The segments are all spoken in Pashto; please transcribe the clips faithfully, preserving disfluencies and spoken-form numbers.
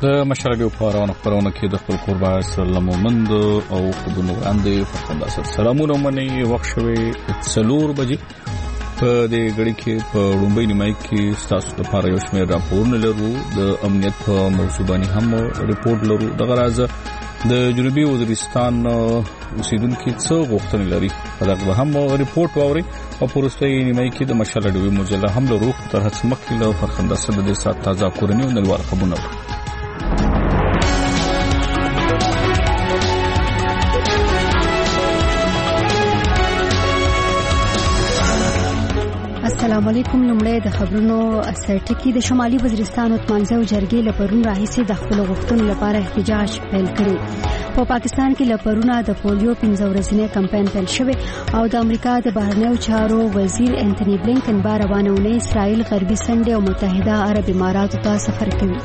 د مشرډیو پارونه خبرونه کې د خپل قربا سلامومند او خدونو وړاندې فرخنده سلامونه مني وخت شوي څلور بجې په دې غړي کې په لومبۍ نیمای کې تاسو لپاره یو شمېر راپورونه لرو د امنیت په موضوع باندې هم ریپورت لرو د غراز د جنوبي وزیرستان اوسیدونکو څو غوښتنې لري په دغه هم ریپورت واوري او پروستۍ نیمای کې د مشرډیو مجله هم لرو تر هڅه مخکې له فرخنده سره د سات تازه کورنیو نلوار خبرونه السلام علیکم. لومړی د خبرونو سرټکی د شمالي وزیرستان او تمانځو جرګې لپاره راهیسي د خپل غوښتنو لپاره احتجاج پیل کړی. په پاکستان کې لپاره د پولیو پنځه ورځنی کمپاین پیل شوی او د امریکا د بهرنیو چارو وزیر انټونی بلینکن بار روانونه اسرائیل غربي سنډي او متحده عرب اماراتو ته سفر کوي.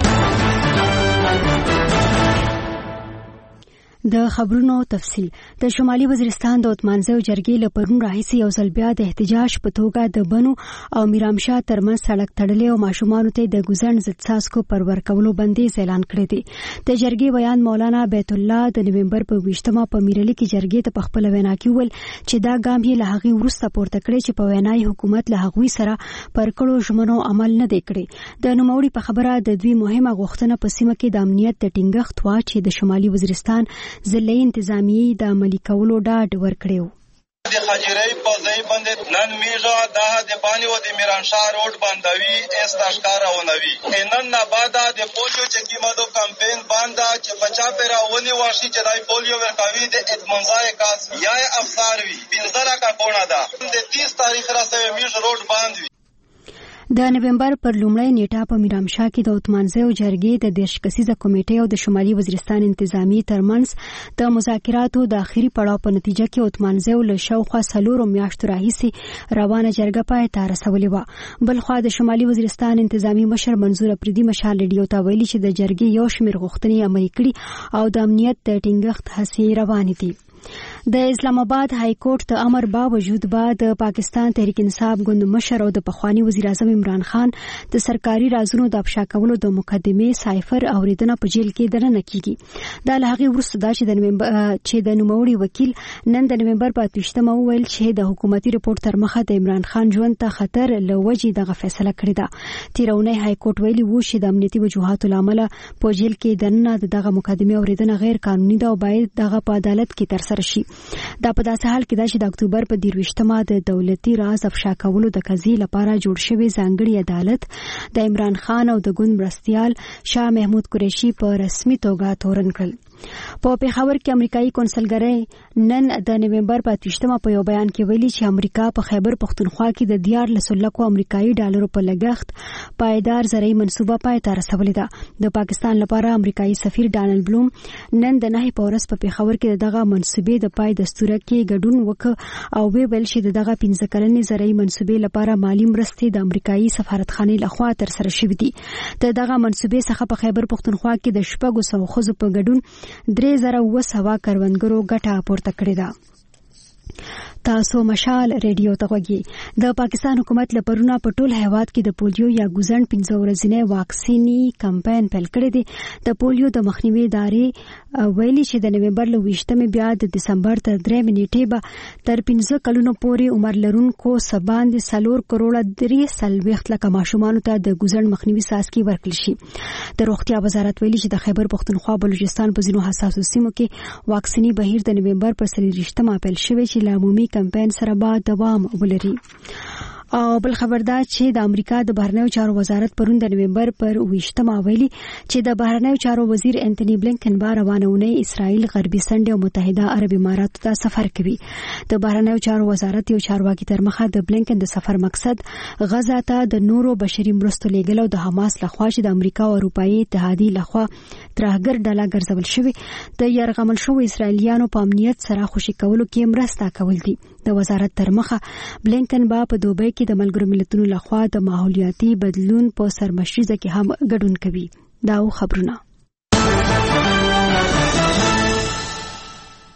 د خبرونو تفصیل د شمالي وزیرستان د تمانځو جرګې لپاره راهیسي یو ځل بیا د احتجاج په توګه د بنو او میرامشاه ترمنځ سړک تړلې او ماشومان ته د ګزن ضد څاڅکو پر ورکولو بندیز اعلان کړی دی. د جرګې بیان مولانا بیت الله د نومبر په ویشتمه په میرلي کې جرګې ته په خپل وینا کې ویل چې دا ګام یې له هغې وروسته پورته کړی چې په وینای حکومت له هغوی سره پر کړو ژمنو عمل نه دی کړی. د نوموړي په خبره د دوی مهمه غوښتنه په سیمه کې د امنیت د ټینګښت وا چې د شمالي وزیرستان ضلعي انتظامیه د عملي کولو ډاډ ورکړیو. د خاجرۍ په ځای باندې نن میغه د د بانی او د میرانشاه روډ باندې استاشکار اونوي نن نه بعد د پولیو چې کیمادو کمپاین باندې چې بچا پیرا ونی واشي چې دای پولیو ورکاوي د ادمنځای کاس یا افسر وی پنځه کا کونه ده د تیس تاریخ را سوي میغ روډ باندې د نومبر پر لومړۍ نیټه په میرامشاه کې د اتمانځو جرګې د دیش کسیزه کمیټې او د شمالي وزیرستان انتظامی ترمنځ د مذاکراتو د اخیری پړاو په نتیجه کې اتمانځو له شاوخوا څلورو میاشتو راهیسي روانه جرګه پای ته رسولې وه. بل خوا د شمالي وزیرستان انتظامی مشر منظور اپریدي مشال ریډیو ته ویلي چې د جرګې یو شمېر غوښتنې عملي کړي او د امنیت د ټینګښت هڅې روانې دي. د اسلام آباد های کورټ د امر باوجود بعد د پاکستان تحریک انصاف ګوند مشر او د پخوانی وزیر اعظم عمران خان د سرکاري رازونو د افشا کولو د مقدمې سایفر اوریدنه په جیل کې دننه کیږي. دا له هغې وروسته دا چې د نومبر چې د نوموړي وکیل نن د نومبر په اتوشتمه وویل چې د حکومتي رپورټ تر مخه د عمران خان ژوند ته خطر له وجې دغه فیصله کړې ده. تېره اونۍ های کورټ ویلي وو چې د امنیتي وجوهاتو له امله په جیل کې دننه د دغه مقدمې اوریدنه غیر قانوني ده او باید دغه په عدالت کې ترسره شي. دا په داسې حال کې ده چې د اکتوبر په دیرویشتمه د دولتي راز افشا کولو د قضیې لپاره جوړ شوی ځانګړی عدالت د عمران خان او د ګوند مرستیال شاه محمود قریشي په رسمي توګه تورن کړل. په پیښور کې امریکایي کونسلګرۍ نن د نومبر په اتوشتمه په یو بیان کې ویلي چې امریکا په خیبر پختونخوا کې د دیارلسو لکو امریکایي ډالرو په لګښت پایدار زرعي منصوبه پای ته رسولې ده. د پاکستان لپاره امریکایي سفیر ډانلډ بلوم نن د نهي په ورځ په پیښور کې دغه منصوبې د پای دستوره کې ګډون وکړ او وی ویل چې دغه پنځه کلنې زرعي منصوبې لپاره مالی مرستې د امریکایي سفارتخانې لخوا ترسره شوې دي. د دغه منصوبې څخه په خیبر پختونخوا کې د شپږو سوو ښځو په ګډون درې زره اوه سوه کروندګرو ګټه پورته کړې ده. تاسو مشال ریډیو ته غوږی. د پاکستان حکومت لپاره په ټول هیواد کې د پولیو یا ګوزن پنځه ورځنی واکسینی کمپاین پیل کړی دی. د پولیو د مخنیوي ادارې ویلي چې د نومبر له ویشتمې بیا د دسمبر تر درېیمې نیټې به تر پنځه کلونو پورې عمر لرونکو څه باندې څلور کروړه درې څلوېښت لکه ماشومانو ته د ګوزن مخنیوي څاڅکي ورکړل شي. د روغتیا وزارت ویلي چې د خیبر پختونخوا بلوچستان په ځینو حساسو سیمو کې واکسینی بهیر د نومبر پر څلېرویشتمه پیل شوی چې له عمومي کمپاین سره به دوام ولري. او بل خبردار چې د امریکا د بهرنیو چارو وزارت پرون د نومبر پر ویشتمه ویلي چې د بهرنیو چارو وزیر انټونی بلینکن بار روانونه اسرائیل غربي سنډي او متحده عرب اماراتو ته سفر کوي. د بهرنیو چارو وزارت یو چارواکي تر مخه د بلینکن د سفر مقصد غزا ته د نورو بشري مرستو لیږل او د حماس لخوا چې د امریکا او اروپایي اتحادیې لخوا ترهګر ډله ګرځول شوی د یرغمل شوو اسرائیلیانو په امنیت سره خوشي کولو کې مرسته کول دي. د وزارت تر مخه بلینکن با په دوبۍ کې د ملګرو ملتونو لخوا د ماحولیاتي بدلون په سرمشریزه کې هم ګډون کوي. دا خبرونه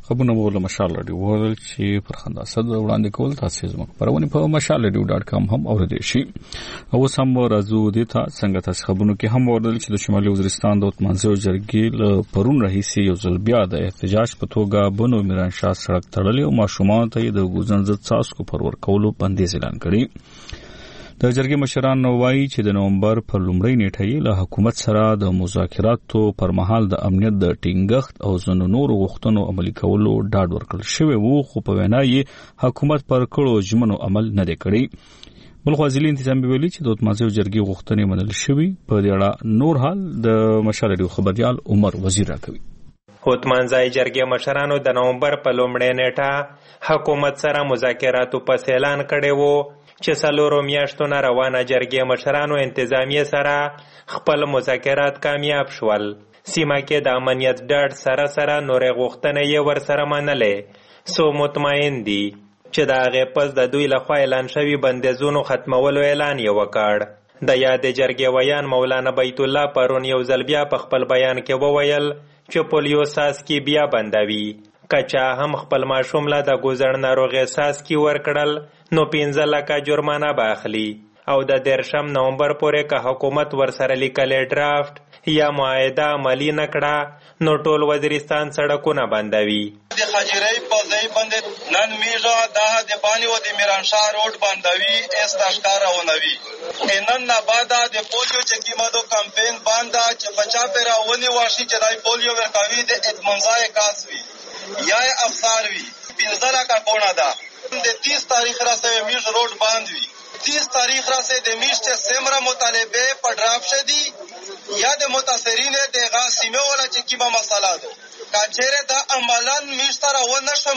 خبرونه ول مشال رادیو ول چې پر خندا صد وړاندې کول تاسو زموږ پرونی په مشال رادیو ډاټ کام هم اوریدئ شي او سم راځو د تا څنګه تاسو خبرونه کې هم ورول چې د شمالي وزیرستان د اتمانزیو جرګې له پرون راهیسي یو ځل بیا د احتجاج په توګه بنو میرانشاه سړک تړلې او ماشومان ته د ګوزنځ څاسکو پر ورکولو بندیز اعلان کړی. د جرګې مشران وایي چې د نومبر پر لومړۍ نیټه له حکومت سره د مذاکراتو پر مهال د امنیت د ټینګښت او ځینو نورو غوښتنو عملي کولو ډاډ ورکړل شوی وو، خو په وینا یې حکومت پر کړو ژمنو عمل نه دی کړی. بل خو ځینې انتظامي ویلي چې د اتمانزیو جرګې غوښتنې منل شوي. په دې اړه نور حال د مشال رادیو خبریال عمر وزیر راکوي. اتمانزای جرګې مشرانو د نومبر په لومړۍ نیټه حکومت سره مذاکراتو پس اعلان کړی وو چې څلورو میاشتو نه روانه جرګې مشرانو انتظامیه سره خپل مذاکرات کامیاب شول. سیمه کې د امنیت ډاډ سره سره نورې غوښتنې یې ورسره منلې. سو مطمئن دي چې د هغې پس د دوی لخوا اعلان شوي بندیزونو ختمولو اعلان یې وکړ. د یادې جرګې ویان مولانا بیت الله پرون یو ځل بیا په خپل بیان کې وویل چې پولیو ساسکي بیا بندوي. کچا هم خپل ماشوم له د ګوزړ ناروغۍ ساسکي ورکړل نو پنځه لکه جرمانه به اخلي او د دیرشم نومبر پورې که حکومت ورسره لیکلی ډرافټ یا معاهده عملي نه کړه نو ټول وزیرستان سړکونه بندوي. د خاجرۍ په ځای باندې نن میږه دا د پانی و د میرانشاه روډ بندوي ایستا ښکاره ونوي. نن نه بعد د پولیو چې کیمدو کمپین بانده چې بچا پیرا ونی واشي چې دای پولیو ورکوي د اتمنځای کاس وي یا افسار وي. پنځه لکه کونه ده د تیس تاریخ را سوی میش روډ باند وي. تیس تاریخ را سوی د میش چې سمره مطالبه په ډراپ شدي یا د متاثرین د غاسمه ولا چې کیما مساله ده کچره دا عملاً میش تر و نشو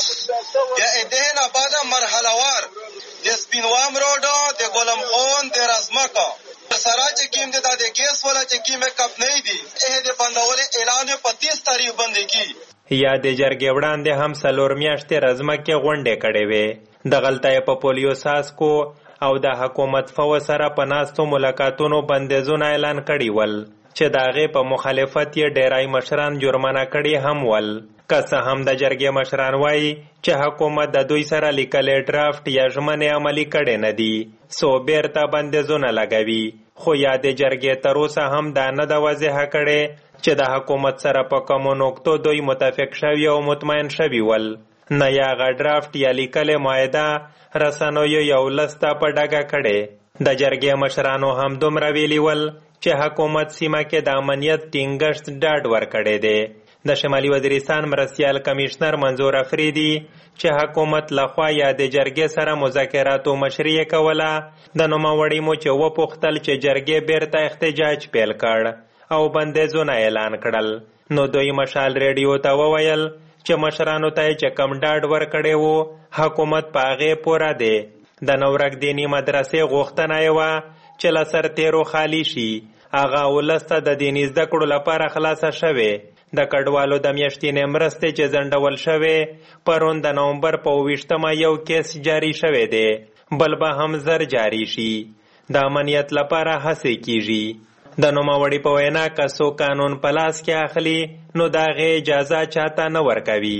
مانلې یا اده نه بعد مرحله وار د سپینوام روډ د ګولم خون د رسمکا سره چې کیم د د کیس ولا چې کیمه کپ نه دی اې د بندول اعلان په تیس تاریخ باندې کی. یا د جرګې وړاندې هم څلور میاشتې رزمکې غونډې کړې وې. د غلطۍ په پولیو ساسکو او د حکومت فو سره په ناستو ملاقاتونو بندیزونه اعلان کړي ول چې د هغې په مخالفت یې ډیری مشران جرمانه کړي هم ول. که څه هم د جرګې مشران وایي چې حکومت د دوی سره لیکلی ډرافټ یا ژمنې عملي کړی نه دي سو بیرته بندیزونه لګوي. خو یا د جرګې تر اوسه هم دا نه ده واضحه کړې چې د حکومت سره په کومو نقطو دوی متفق شوي او مطمئن شوي ول. نه یا هغه ډرافټ یا لیکلې معاهده رسنیو یو لسته په ډګه کړې. د جرګې مشرانو هم دومره ویلي ول چې حکومت سیمه کې د امنیت ټینګښت ډاډ ورکړی دی. د شمالي وزیرستان مرستیال کمیشنر منظور افریدي چې حکومت لخوا یا د جرګې سره مذاکراتو مشري کوله د نوموړي مو چې وپوښتل چې جرګې بیرته احتجاج پیل کړ او بندیزونه اعلان کړل نو دوی مشال ریډیو ته وویل چې مشرانو ته چې کم ډاډ ورکړی وو حکومت په هغې پوره دی. د نورک دیني مدرسې غوښتنه یې وه چې له سرتیرو خالي شي. هغه ولس ته د دیني زده کړو لپاره خلاصه شوې. د کډوالو د میاشتینې مرستې چې ځنډول شوې پرون د نومبر په اوویشتمه یو کیس جاري شوی دی، بل به هم زر جاري شي. د امنیت لپاره هڅې کیږي. د نوموړي په وینا که څوک قانون په لاس کې اخلي نو د هغې اجازه چاته نه ورکوي.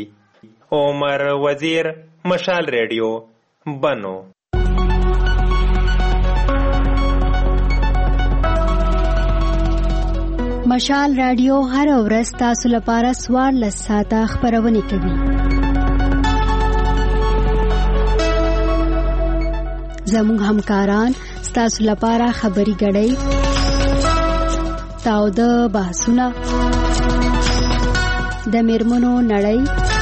عمر وزیر، مشال ریډیو، بنو. مشال رادیو هر ورځ تاسو لپاره څوارلس ساعته خپرونه کوي. زموږ همکاران ستاسو لپاره خبري غړي، تاوده بحثونه، د میرمنو نړۍ،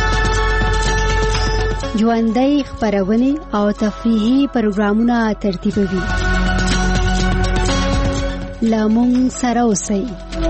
ژوندۍ خپرونې او تفریحي پروګرامونه ترتیبوي. لمون سره اوسئ.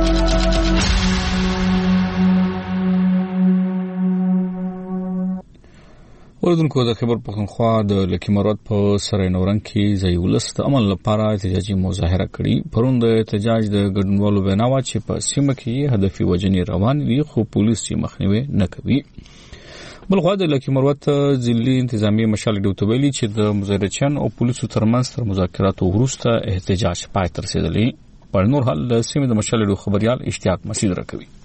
اوردونکو د خبر پښتونخوا د لکی مراد په سرای نورنګ کې ځای ولس د امن لپاره احتجاجي مظاهره کړې. پرون د احتجاج د ګډونوالو بیناوه چې په سیمه کې هدفي وجنې روان دي خو پولیس یې مخنیوي نه کوي. بلخوا د لکی مراد ځلي انتظامی مشال ډوتوبلی چې د مظاهرچیان او پولیسو ترمنځ تر مذاکراتو وروسته احتجاج پای ته رسیدلی. په نور حال د سیمې د مشال ډو خبريال اشتیاق مسعود راکوي.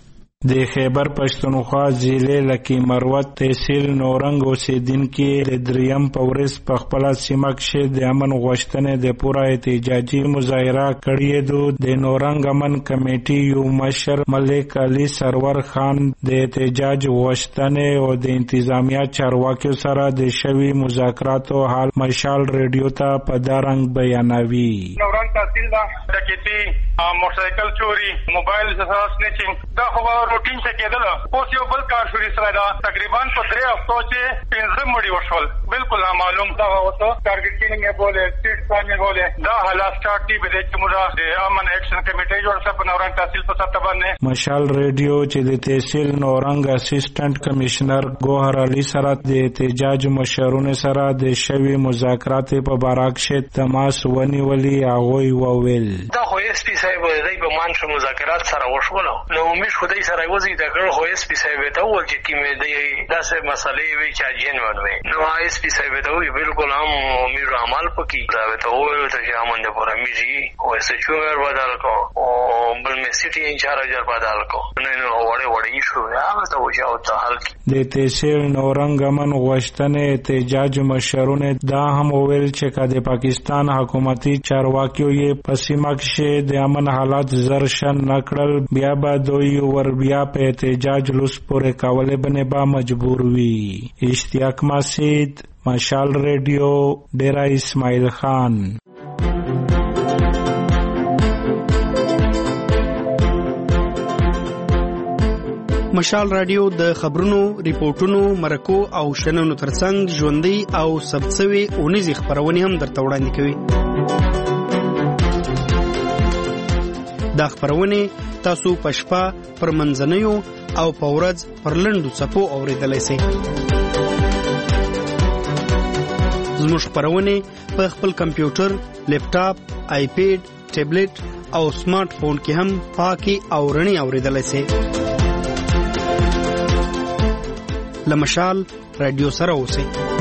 د خیبر پښتونخوا ضلع لکی مروت تحصیل نورنګ اوسیدونکي د دریم په ورځ په خپل سیمه کې د امن غوښتنې د پوره احتجاجي مظاهره کړې دو. د نورنګ امن کمیټې یو مشر ملک علي سرور خان د احتجاج غوښتنې او د انتظامیه چارواکو سره د شوي مذاکراتو حال مشال ریډیو ته په دارنګ بیانوي. نورنګ تحصیل دا ټکټي موټرسایکل چوری موبایل سره سنیچینګ دا خو روټین څه کېدل. اوس یو بل کار شروع سره دا تقریبا په درې هفتو چې پنځه مړي وشول. بالکل معلوم دا اوسه ټارګټ کینګ بوله سټیټ پلان بوله دا حالات سٹارټ دی به چې موږ د امن اکشن کمیټې جوړ څه په نورنګ تحصیل په سطح باندې مشال ریډیو چې د تحصیل نورنګ اسسټنټ کمشنر ګوهر علي سره د احتجاج مشرونه سره د شوي مذاکرات په باره کې تماس ونیولي. هغه وویل دا خو اس پی صاحب د په مانشه مذاکرات سره وشول نو امید خدای سره وځي دا کړ. خو اس پی صاحب ته ول چې کیمه د داسې مسلې وی چې جنون وي نو اس پی صاحب ته وی بالکل هم امید عمل پکې دا ته ویل چې امن د پوره میږي او اس چومر بدل کو او بل می سټي انچارج بدل کو نو نو وړه وړه شو هغه ته وجاو ته حل د تحصیل نورنګ امن غوښتنې احتجاج مشرونه دا هم ویل چې کله پاکستان حکومتي چارواکیو یې په سیمه کې د امن حالات زرشن نکړل بیا به دوی ور بیا په احتجاج لوس پورې کولې بنه با مجبور وي. اشتیاق مسید مشال ریډیو ډیرا اسماعیل خان. مشال رادیو د خبرونو، ریپورتونو، مرکو او شننو ترڅنګ ژوندۍ او ثبتسوي اونیزي خبرونه هم درته وړاندې کوي. دا خبرونه تاسو په شپه پر منځنیو او په ورځ پر لنډو څپو اوریدلای شئ. زموږ خبرونه په خپل کمپیوټر، لیپټاپ، آیپیډ، ټابلیټ او سمارټ فون کې هم پاکي او رڼي اوریدلای شئ. لمشال رادیو سره اوسئ.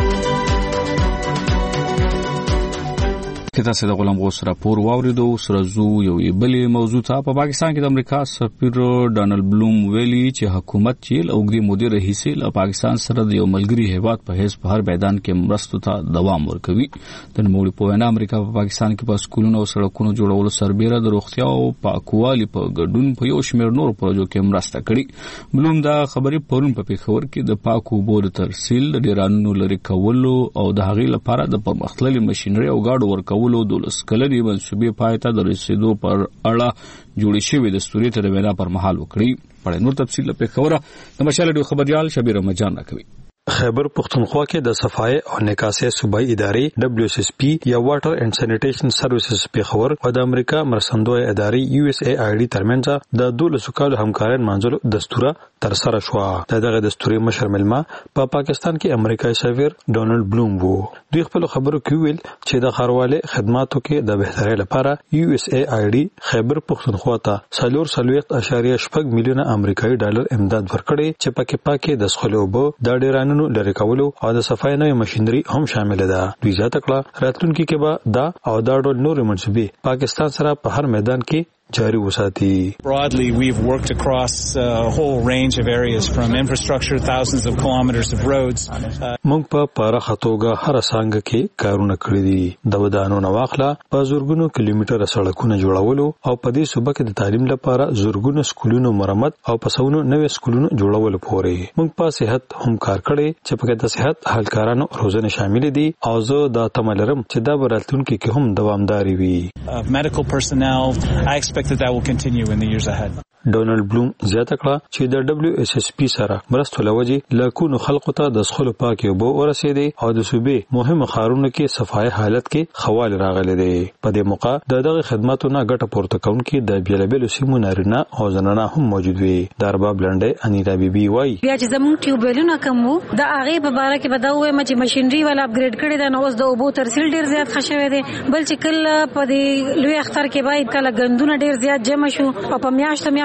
کته سره غلام غوس راپور واوریدو سره زو یو بلې موضوع ته. په پاکستان کې د امریکا سفیر ډانلډ بلوم ویلي چې حکومت چې اوګدي مدیر رئیس له پاکستان سره د یو ملګری هیواد په هیڅ په هر میدان کې مرستو ته دوام ورکوي. د نوموړي په وینا امریکا په پاکستان کې په سکولونو او سړکونو جوړولو سربېره د روغتیا او پاکوالي په ګډون په یو شمېر نور پروژو کې مرسته کړې. بلوم دا خبرې پرون په پیښور کې د پاکو اوبو د ترسیل د ډیرانونو لري کولو او د هغې لپاره د پرمختللي ماشینري او ګاډو ورکولو دولس کلنې منصوبې پای ته د رسیدو پر اړه جوړې شوې دستوري ته د وینا پر مهال وکړي. په نور تفصیل په خبره د مشال ډیو خبريال شبیر رمضان راکوي. خیبر پختونخوا کې د صفای او نکاسه صوبایي ادارې دبليو اس اس پی یا واټر اینڈ سینیټیشن سروسز په خبر او د امریکا مرستندوی ادارې یو اس ای آی ډي ترمنځ د دولسو کالو همکارۍ منځلو دستوره تر سره شو. دغه دستوري مشر ملما په پا پاکستان کې امریکایي سفیر ډانلډ بلوم وو. دوی خپل خبرو کې ویل چې د خارواله خدماتو کې د بهترۍ لپاره یو اس ای آی ډي خیبر پختونخوا ته سلور سلويت اشاریه شپږ میلیونه امریکایي ډالر امداد ورکړي چې پکې پاکي د سخلوبو د ډیرانو لري کولو او د صفای نوې ماشينري هم شامل ده. دوی ځات کړه راتلونکي کې به دا او دا ډول نور منصوبې پاکستان سره په هر میدان کې جاری وساتي. Broadly, we've worked across a whole range of areas from infrastructure, thousands of kilometers of roads. موږ په پراخه توګه هر څنګه کې کارونه کړی دي. د ودانو نواخلا په زورګونو کیلومتره سړکونه جوړولو او په دې صوبه کې د تعلیم لپاره زورګونو سکولونو مرمت او په سونو نوې سکولونو جوړولو پورې. موږ په صحت هم کار کړی چې په د صحت حلکارانو روزنه شامل دي او زه دا تملرم چې دا براتونکو کې هم دوامداري وي. Uh, medical personnel, I expect that that will continue in the years ahead. ډانلډ بلوم زیاته کړه چې د دبليو اس اس پی سره مرستو لوجې لکونو خلکو ته د سخلو پاکي وبو ورسېدي او د صوبې مهمه خارونو کې صفای حالت کې خوال راغلي دي. په دې موقع د دغه خدماتو نه ګټه پورته کوونکي د بیلابل سیمو نارینه او زنانه هم موجود وي. درباب لنډه انیلا بیبي وای بیا چې زموږ ټیوبلونه کومو د هغه په اړه کې بداوې چې ماشينري ولا اپګریډ کړي دا نو اوس د اوبو ترسیل ډیر زیات خښوي دي. بل چې کله په دې لوی اختر کې باید کله غندونه ډیر زیات جمع شو او په میاشت میاشت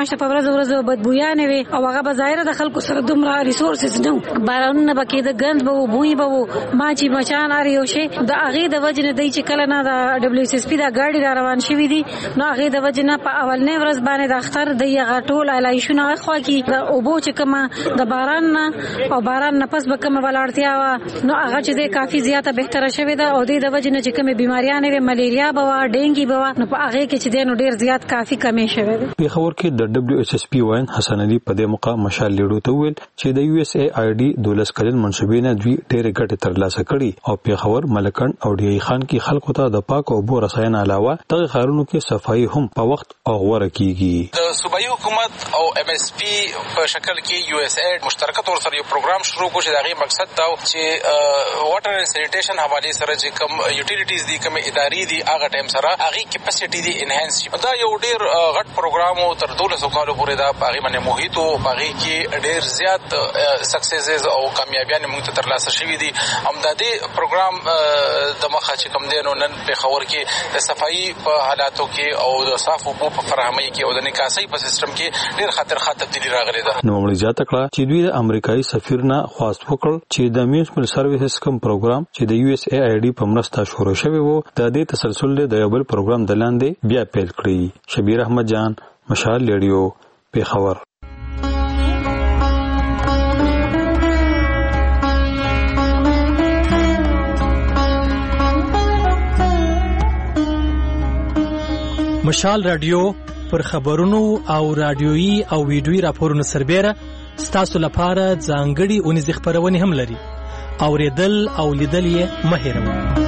میاشت په ورځ ورځ بدبویانه وي او هغه بظاهر د خلکو سره دومره ریسورسز نو بارانونه بکې د ګند به بوی به ما چې مچان اړ یو شي د هغه د وجنه دی چې کله نه د دبليو اس اس پی دا ګاډي را روان شوی دي نو هغه د وجنه په اولنې ورځ باندې د اختر د هغه ټول علایشونه خو کې او بو چې کما د باران نه او باران نه پس به کوم ولارتیا نو هغه چې د کافي زیاته بهتره شوی ده او د وجنه چې کوم بیماریاں نه ملیریا بوا ډینګي بوا نو په هغه کې چې د نو ډیر زیات کافي کمی شوی ده. په خبر کې د دبليو اس اس پی واین حسن علي په دې موقع مشال لیډو ته ویل چې د یو اس ای آی ډي دولس کلن منصوبې نه دوی ډېر ګټه ترلاسه کړي او په خبر ملکن او ډي خان کې خلکو ته د پاک او بو رساین علاوه دغه خارونو کې صفائی هم په وخت او غوړه کیږي. د صوبایي حکومت او ام اس پی په شکل کې یو اس ای مشترکه تور سره یو پروګرام شروع کوي چې دغه مقصد دا چې واټر اینڈ سینیټیشن حواله سره چې کوم یوټیلیټیز دي کوم ادارې دي هغه ټایم سره هغه کیپاسټی دي انهانس شي. دا یو ډیر غټ پروګرام او تر دولس کالو پورې دا هغه باندې محیط او هغه کې ډیر زیات سکسیسز او کامیابیان موږ ته ترلاسه شوي دي. همدادي پروګرام د مخه چې کوم دی نو نن په خبر کې د صفائی په حالاتو کې او د صاف اوبو په فراهمۍ کې او د نکاسۍ په سیستم کې ډیر خطرخوا تبدیلی راغلې ده. نو موږ زیاته کړه چې دوی د امریکایي سفیر نه خواست وکړ چې د میونسپل سرویسز کوم پروګرام چې د یو اس ای آی ډي په مرسته شروع شوی وو د دې تسلسل د یو بل پروګرام د لاندې بیا پیل کړی. شبیر احمد جان مشال لیډیو په خبر. مشال رادیو پر خبرونو او رادیويي او ویډیويي راپورونو سربېره ستاسو لپاره ځانګړي اونیز خبرونه هم لري. اوریدل او لیدل یې مه هېروئ.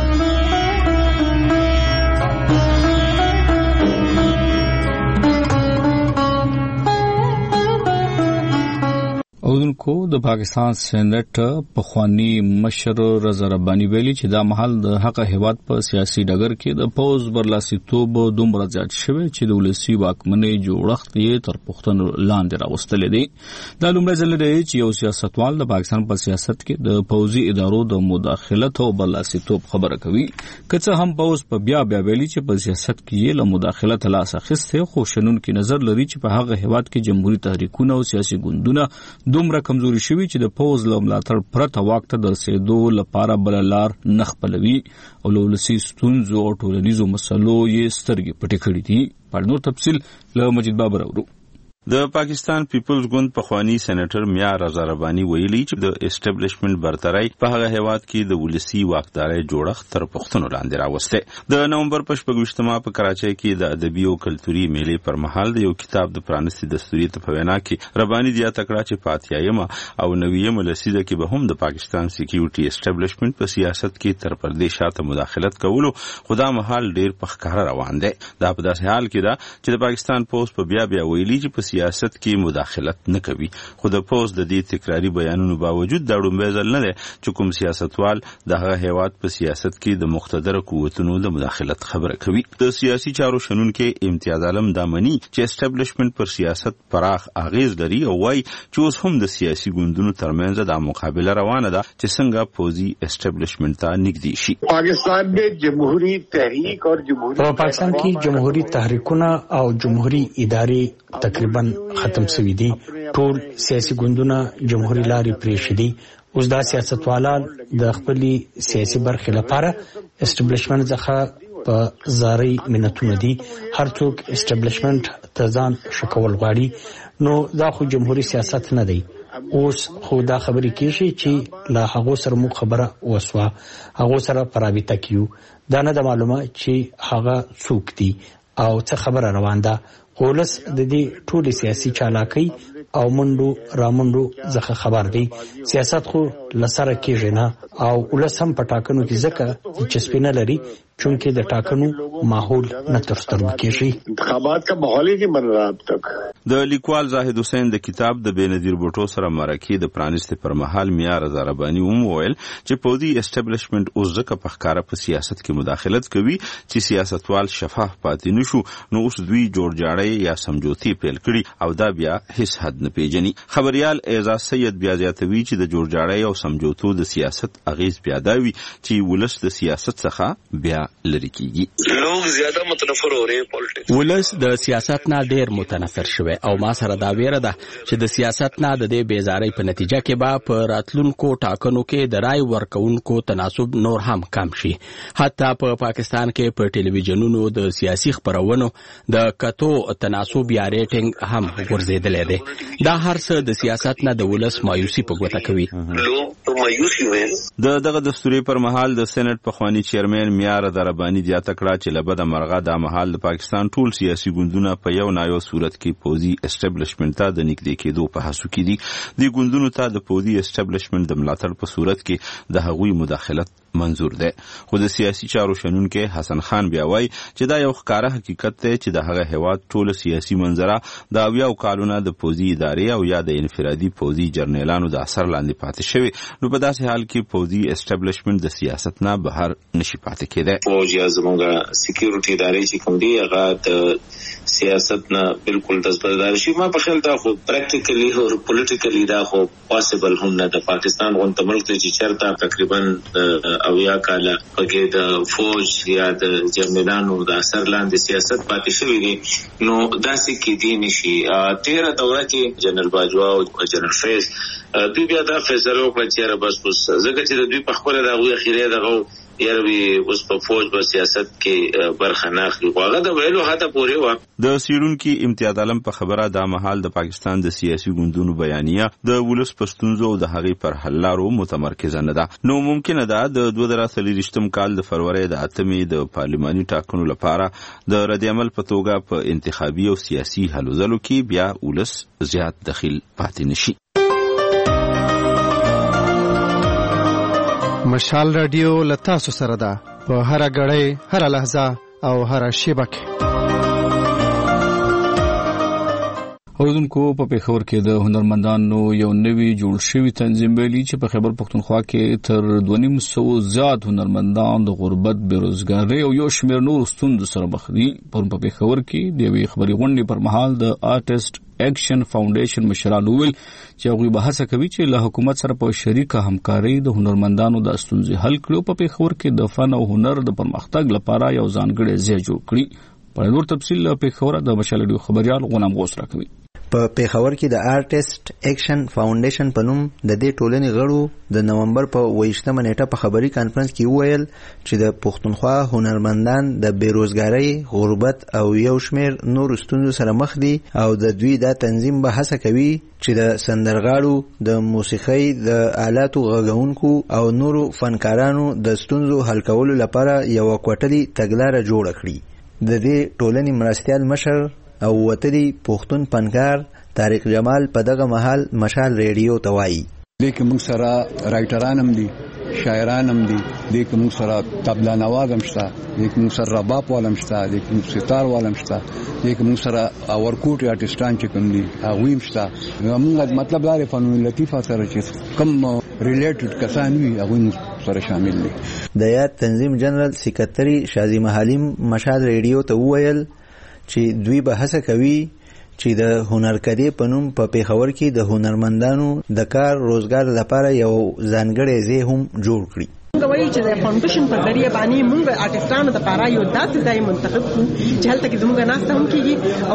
اودونکو د پاکستان سېنات پخوانی مشر رضا رباني ویلي چې دا محل د حق هیواد په سیاسي ډګر کې د پوز برلاسیتوب دومره زیات شوی چې د ولسی واکمنۍ جوړښت یې تر پوښتنو لاندې راوستل دي. دا لومړی ځل دی چې یو سیاستوال د پاکستان په سیاست کې د پوزي ادارو د مداخلت او برلاسیتوب خبره کوي. که څه هم پوز په بیا بیا ویلي چې په سیاست کې یې له مداخلت لاس اخیسته خو شنونکو نظر لري چې په هغه هیواد کې جمهوریت تحریکونه او سیاسي ګوندونه دومره کمزوري شوي چې د پوز له ملاتړ پرته واک ته د رسېدو لپاره بل لار نه خپلوي او له ولسي ستونزو او ټولنیزو مسلو یې سترګې پټې کړې دي. په نور تفصیل له مجید بابر اورو. د پاکستان پیپلز ګوند پخوانی سېنیټر میا رضا رباني ویلي چې د اسټابلیشمنت برتري په هغه هیواد کې د ولسی واکدارۍ جوړښت تر پوښتنو لاندې راوسته. د نومبر په شپږویشتمه په کراچۍ کې د ادبي او کلتوري میلې پر مهال د یو کتاب د پرانستي دستوریت په وینا کې رباني زیاته کړه چې په اتیایمه او نویمه لسیزه کې به هم د پاکستان سکیورټي اسټابلیشمنت په سیاست کې تر پردې شاته مداخلت کولو خدا مهال ډیر په ښکاره روان دی. دا په داسې حال کې ده چې د پاکستان پوز په بیا بیا ویلي چې په سیاست کې مداخلت نه کوي. خو د پوز د دې تکراری بیانونو باوجود دا ډومبه ځل نه دی چې کوم سیاستوال د هغه هیواد په سیاست کې د مقتدر قوتونو د مداخلت خبره کوي. د سیاسي چارو شنونکو امتیاز عالم دامنی چې اسټابلیشمنت پر سیاست پراخ اغیز لري او وايي چې اوس هم د سیاسي ګوندونو ترمنځ د مقابله روانه ده چې څنګه پوزي اسټابلیشمنت ته نږدې شي. پاکستان में جمهوری تحریک اور جمهوری په پاکستان کې جمهوری تحریکونه او جمهوری ادارې تقریبا ختم شوي دي. ټول سیاسي ګوندونه جمهوری لارې پرېښې دي. اوس دا سیاستوالان د خپلې سیاسي برخې لپاره اسټابلیشمنت څخه په زارۍ منتونه دي. هر څوک اسټابلیشمنت ته ځان ښه کول غواړي. نو دا خو جمهوری سیاست نه دی. اوس خو دا خبرې کېږي چې له هغو سره مو خبره وسوه، هغو سره په رابطه کیو. دا نه ده معلومه چې هغه څوک دي او څه خبره روان ده. ولس د دې ټولې سیاسي چالاکۍ او منډو رامنډو څخه خبر دی. سیاست خو لسره کېږي نه او ولس هم په ټاکنو کې ځکه دلچسپي نه لري چونکه د ټاکنو ماحول نه تر سترګو کېږي. انتخابات کا ماحول یې نه بن رہا اب تک. د لیکوال زاهد حسین د کتاب د بنظیر بوټو سره مرکه د پرانست پر مهال میا رضا رباني وویل چې پودي اسټابلیشمنت اوس ځکه په ښکارا په سیاست کې مداخلت کوي چې سیاستوال شفاف پاتې نشو. نو اوس دوی جوړ جاړی یا سمجوتي پیل کړي او دا بیا هیڅ حد نه پیژني. خبريال اعزاز سید بیا زیاتوي چې د جوړ جاړی او سمجوتو د سیاست اغیز بیا داوي چې ولس د سیاست څخه بیا لري کیږي. لوگ زیاده متنفر हो रहे हैं پالیټکس. ولس د سیاست نه ډیر متنفر شوی او ما سره دا ویره ده چې د سیاست نه د دې بیزارۍ په نتیجه کې به په راتلونکو ټاکنو کې د رای ورکونکو تناسب نور هم کم شي. حتی په پاکستان کې په ټلویزیونونو د سیاسي خبرونو د کتو تناسب یا ریټینګ هم ورزیدلې ده. دا هر څه د سیاست نه د ولس مایوسي په ګوته کوي. د دغه دستوري پر مهال د سېنات پخوانی چیرمن میار دربانی د تکړه چې لبد مرغه د مهال د پاکستان ټول سیاسي ګوندونه په یو نایو صورت کې پوزي اسټابلیشمنت ته د نږدې کېدو په هڅو کې دي. د ګوندونو ته د پوزي اسټابلیشمنت د ملاتړ په صورت کې د هغوی مداخلت منظور ده. خو د سیاسي چارو شنونکو حسن خان بیا وایي چې دا یو ښکاره حقیقت دی چې د هغه هیواد ټول سیاسي منظره د اویاو کالونو د پوزي ادارې او یا د انفرادي پوزي جرنیلانو د اثر لاندې پاتې شوی. نو په داسې حال کې پوزي اسټابلیشمنت د سیاست نه بهر نشي پاتې کېدای. فوج یا زموږه سکیورټي ادارې چې کوم دي هغه د سیاست نه بالکل دزبردار شي. ما په خیال دا خو پریکټیکلی او پولیټیکلی دا خو پاسبل هم نه د پاکستان غونډه ملک چې چرته تقریبا او یا کاله پکې د فوج یا د جرنیلانو د اثر لاندې سیاست پاتې شوی دی. نو داسې کې دی نشي. تیره دوره کې جنرال باجوا او جنرال فیض دوی بیا دا فیصله وکړه چې بس بس ځکه چې دوی په خپل د غوي اخیری دغه یاروي اوس په فوج په سیاست کې برخه نه اخلي. هغه د ویلو هته پورې و. د سیرونکو امتیاز عالم په خبره د مهال د پاکستان د سیاسي ګوندونو بیانیه د ولس پښتونزو او د هغې پر حل لارو متمرکزه نه ده. نو ممکنه ده د دوه زره څلوېښتم کال د فروری د اتمې د پارلماني ټاکنو لپاره د ردعمل په توګه په انتخابي او سیاسي هلو ځلو کې بیا ولس زیات دخیل پاتې نشي. مشال رادیو لتاسو سره ده په هر غړې هر لحظه او هر شیبه کې. اوردونکو په پیښور کې د هنرمندانو یو نوی جوړ شوی تنظیم ویلي چې په خیبر پښتونخوا کې تر دوه نیم سوه زیات هنرمندان د غربت، بیروزګارۍ او یو شمېر نور ستونزو سره مخ دي. په پیښور کې د یوې خبري غونډې پر مهال د آرټیسټ ایکشن فاونډیشن مشران ویل چې هغوی به هڅه کوي چې له حکومت سره په شریکه همکارۍ د هنرمندانو د ستونزې حل کړي. په پیښور کې د فن او هنر د پرمختګ لپاره یو ځانګړی ځای جوړ کړي. په نور تفصیل له پیښور د مشال رادیو خبريال غلام غوث راکوي. په پیښور کې د آرټیسټ ایکشن فاونډیشن په نوم د دې ټولنې غړو د نومبر په اوویشتمه نیټه په خبري کانفرنس کې وویل چې د پښتونخوا هنرمندان د بیروزګارۍ، غربت او یو شمېر نور ستونزو سره مخ دي او د دوی دا تنظیم به هڅه کوي چې د سندرغاړو، د موسیقۍ، د آلاتو غږونکو او نورو فنکارانو د ستونزو حل کولو لپاره یو کوټلي تګلاره جوړه کړي. د دې ټولنې مرستیال مشر او وتدي پښتون فنکار طارق جمال په دغه مهال مشال ریډیو ته وایي. لیکن موږ سره رائټران هم دي، شاعران هم دي، لیکن موږ سره طبله نواز هم شته، لیکن موږ سره رباب والم شته، لیکن موږ ستار والم شته، لیکن موږ سره اورکوټ آرټیسټان چې کوم دي هغوی هم شته. موږ مطلب دا دی فنون لطیفه سره چې کوم ریلیټډ کسان وي هغوی سره شامل دي. د یاد تنظیم جنرال سکرټري شازیمه حلیم مشال ریډیو ته وویل چې دوی به هڅه کوي چې د هنرکدې په نوم په پیښور کې د هنرمندانو د کار روزګار لپاره یو ځانګړی ځای هم جوړ کړي. کوي چې د فاونډیشن په ذریعہ باندې موږ آرټیسټانو د لپاره یو داسې ځای منتخب کړو چې هلته کې زموږ ناسته هم کېږي او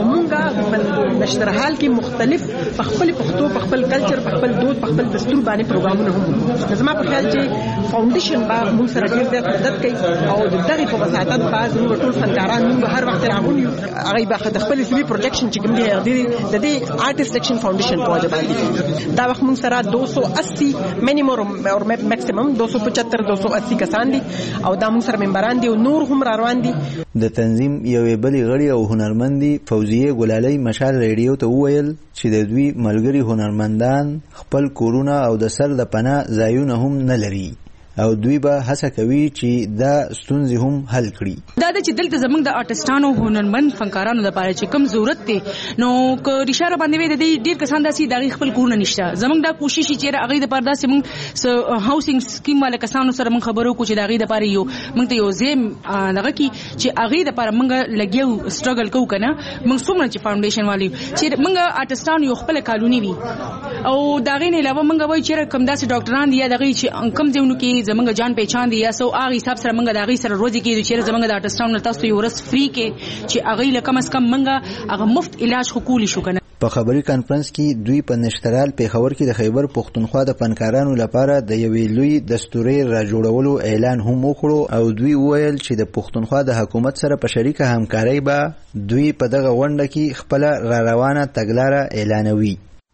موږ نشرحال کې مختلف په خپل پښتو، په خپل کلچر، په خپل دود، په خپل دستور باندې پروګرامونه هم. زما په خیال چې فاونډیشن به موږ سره ډېر زیات مدد کوي او د دغې په وساطت به زموږ ټول فنکاران موږ هر وخت راغوني یو. هغوی به د خپل فلمي پروجیکشن چې کوم دی د دې آرټیسټ ایکشن فاونډیشن په وجه باندې دا وخت موږ سره دو سو اسی مینیمم او میکسیمم دو سو پچهتر دو سو اسی کسان دي او دا موږ سره ممبران دي او نور هم را روان دي. د تنظیم یوې بلې غړي او هنرمندي فوزیه ګلالۍ مشال ریډیو ته وویل چې د دوی ملګري هنرمندان خپل کورونه او د سر د پناه ځایونه هم نه لري او دوی به هڅه کوي چې دا ستونزې هم حل کړي. دا د چې دلته زموږ د آرټیسټانو هنرمند فنکارانو لپاره چې کوم ضرورت دی نو که ریشاره باندې وي د دې ډیر کسان داسې د خپل کورونه نشته. زموږ دا کوشش چې هغه د پردا سیمه هاوسینګ سکیم والا کسانو سره موږ خبرو کو چې د هغه لپاره یو موږ ته یو زم دغه کی چې هغه لپاره موږ لګیو سټرګل کوو کنه. موږ څومره چې فاونډیشن والی چې موږ آرټیسټانو یو خپل کالونی وي او دا غي نه علاوه موږ وایو چې کوم داسې ډاکټران دي یا دغه چې کم ځونو کې ډیر زمونږ جان پہچان دي یا سو هغه حساب سره موږ د هغه سره روزي کې چې زمونږ د آرټسټانو تاسو یو ورځ فری کې چې هغه لکه مس کم موږ هغه مفت علاج حقوقي شو کنه. په خبري کانفرنس کې دوی په نشترال پیښور کې د خیبر پښتونخوا د فنکارانو لپاره د یوې لوی دستوري را جوړولو اعلان هم وکړو او دوی وویل چې د پښتونخوا د حکومت سره په شریکه همکارۍ به دوی په دغه غونډه کې خپل را روانه تګلاره اعلانوي.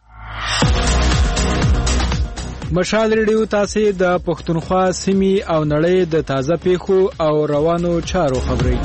مشال ریډیو تاسو د پښتونخوا سیمې او نړۍ د تازه پیښو او روانو چارو خبري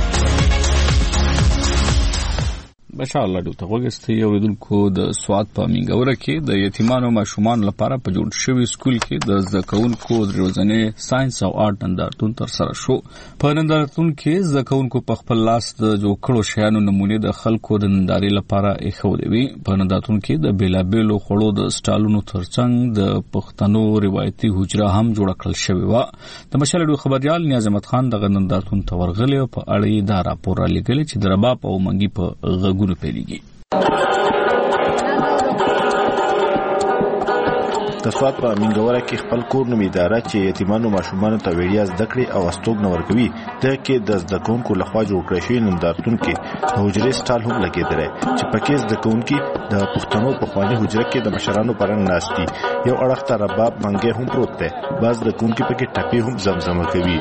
مشال ریډیو ته وګورئ. یو لیدونکو د سواد په منګوره کې د یتیمانو ماشومان لپاره په جوړ شوی سکول کې د زده کوونکو د ورځنی ساينس او آرټ نندارتون تر سره شو. په نندارتون کې زده کوونکو په خپل لاس د جوړ کړو شیانو نمونه د خلکو د نندارې لپاره ایښودې وي. په نندارتون کې د بیلابېلو خوړو د سټالونو ترڅنګ د پښتنو روایتي حجره هم جوړ کړل شوې و. د مشال ریډیو خبريال نیاز احمد خان دغه نندارتون ته ورغلی په اړه دا راپور را لګلی چې د رباب او منګي په غږونو پیلېږي. د سواد په منګوره کې خپل کور نوم اداره چې یتیمانو ماشومانو ته وړیا زده کړې او استوګنه ورکوي د کې د زده کوونکو لخوا جوړ کړی شوی نندارتون کې د حجرې سټال هم لګېدلی چې پکې زده کوونکي د پښتنو پخواني حجره کې د مشرانو په رنګ ناست دي. یو اړخ ته رباب منګی هم پروت دی. بعض زده کوونکي پکې ټپې هم زمزمه کوي.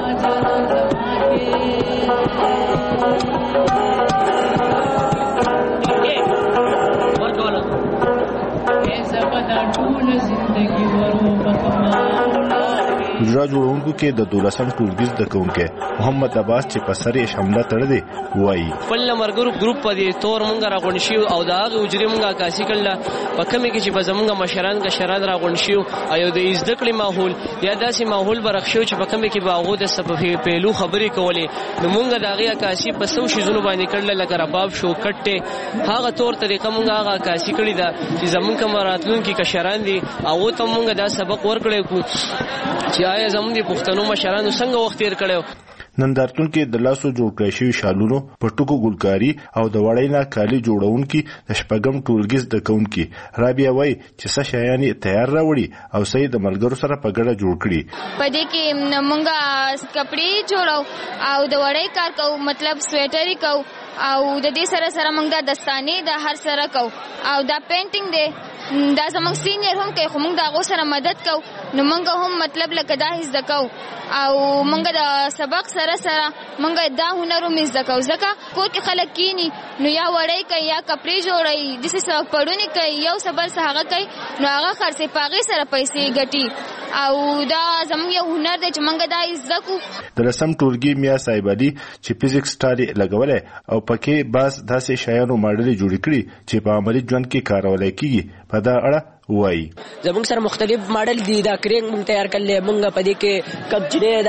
حجره جوړونکو کې د دولسم ټولګي زده کوونکی محمد عباس چې په سر یې شمله تړلې وایي خپل مرګرو ګروپ په دې تور مونږ راغونډ شو او دا هغه حجرې مونږه عکاسي کړله په کومه کې چې په زمونږ مشران کا شراد راغونډ شو او د زده کړې ماحول یا داسې ماحول برخ شو چې په کومه کې باغو د صفحې پیلو خبرې کولې نو مونږ دا هغه عکاسي په څو شیزونو باندې کړل لکه رباب شو کټه هغه تور طریقه مونږ هغه عکاسي کړې ده چې زمونږ کمراتلون کې کشران دي او ته مونږ دا سبق ورکړې کو چې آیا زموږ د پښتنو مشرانو څنګه وخت تیر کړو. نندارتون کې د لاسو جوړ کړی شوی شالونو په ټکو ګلکاري او د وړینا کالي جوړونکي د شپږم ټولګي زده کوونکي رابعه وایي چې څه شیان تیار راوړي او سید د ملګرو سره په ګډه جوړ کړي. په دې کې مونږه کپڑے جوړو او د وړی کار کوو مطلب سویټر کوو او د دې سره سره مونږ د دستانې د هر سره کوو او دا پینټینګ دی دا زموږ سینیر هم کوي خو مونږ د هغو سره مدد کوو نو مونږ هم مطلب لکه دا زده کوو او مونږ د سبق سره سره مونږ دا هنر هم زده کوو ځکه کور کې خلک کینی نو یا وړی کوي یا کپړې جوړوي داسې سبق پړونې کوي یو څه بل څه هغه کوي نو هغه خرڅوي په هغې سره پیسې ګټي او دا زموږ یو هنر دی چې مونږ دا زده کوو. د لسم ټولګي میا صاحب علي چې فزیکس سټار یې لګولی او پکې بعض داسې شیانو ماډلې جوړې کړي چې په عملي ژوند کې کارولی کېږي په دا اړه وای زموږ سره مختلف ماډل دي دا کرینګ مونږ تیار کړل مونږ په دې کې کبجنې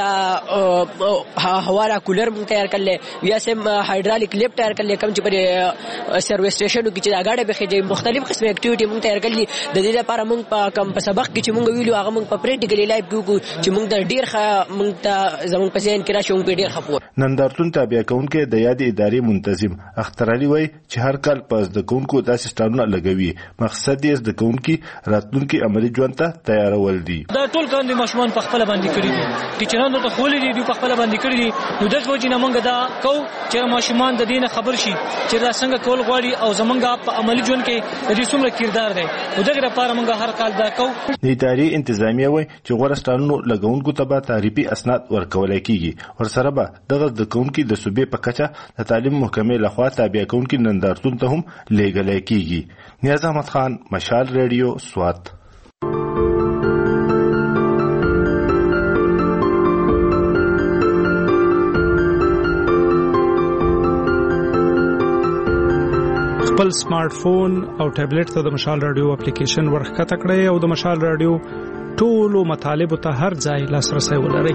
دا هوارا کولر مونږ تیار کړل یا سم هایدرالیک لیفټ تیار کړل کوم چې پر سروس سټیشنو کې چې دا غاډه به خېږي مختلف قسم اکټیویټي مونږ تیار کړل د دې لپاره مونږ په کم په سبق کې چې مونږ ویلو هغه مونږ په پریکټیکلی لایف کې چې مونږ د ډیر ښه مونږ ته زموږ په ذهن کې راشي مونږ ډیر خپور. نندارتون تابع کونکي د یاد ادارې منتظم اختر علي وای چې هر کال پس د کونکو داسې سټارونه لګوي مقصد یې د کونکي راتلونکي عملي ژوند ته تیارول دي. دا ټول کار د ماشومان په خپل باندې کړی دي ټیچرانو ته خولې دي دوی په خپل باندې کړی دي نو د ځوځي نه مونږ دا کو چې ماشومان د دین خبر شي چې دا څنګه کول غواړي او زمونږ په عملي ژوند کې د دې څومره کردار دی او دغه لپاره مونږ هر کال دا کو. د ادارې انتظامیه وای چې غوړه سټالونو لګونکو ته به تعریفي اسناد ورکول کیږي ورسره به دغه د کونکي د صوبې په کچه د تعلیم محکمې لخوا تابع کونکي نندارتون ته هم لیږل کیږي. نیاز احمد خان مشال ریډیو سوات. خپل سمارټ فون او ټابلیټ ته د مشال رادیو اپلیکیشن ورخکته کړئ او د مشال رادیو ټولو مطالبو ته هر ځای لاسرسی ولرئ.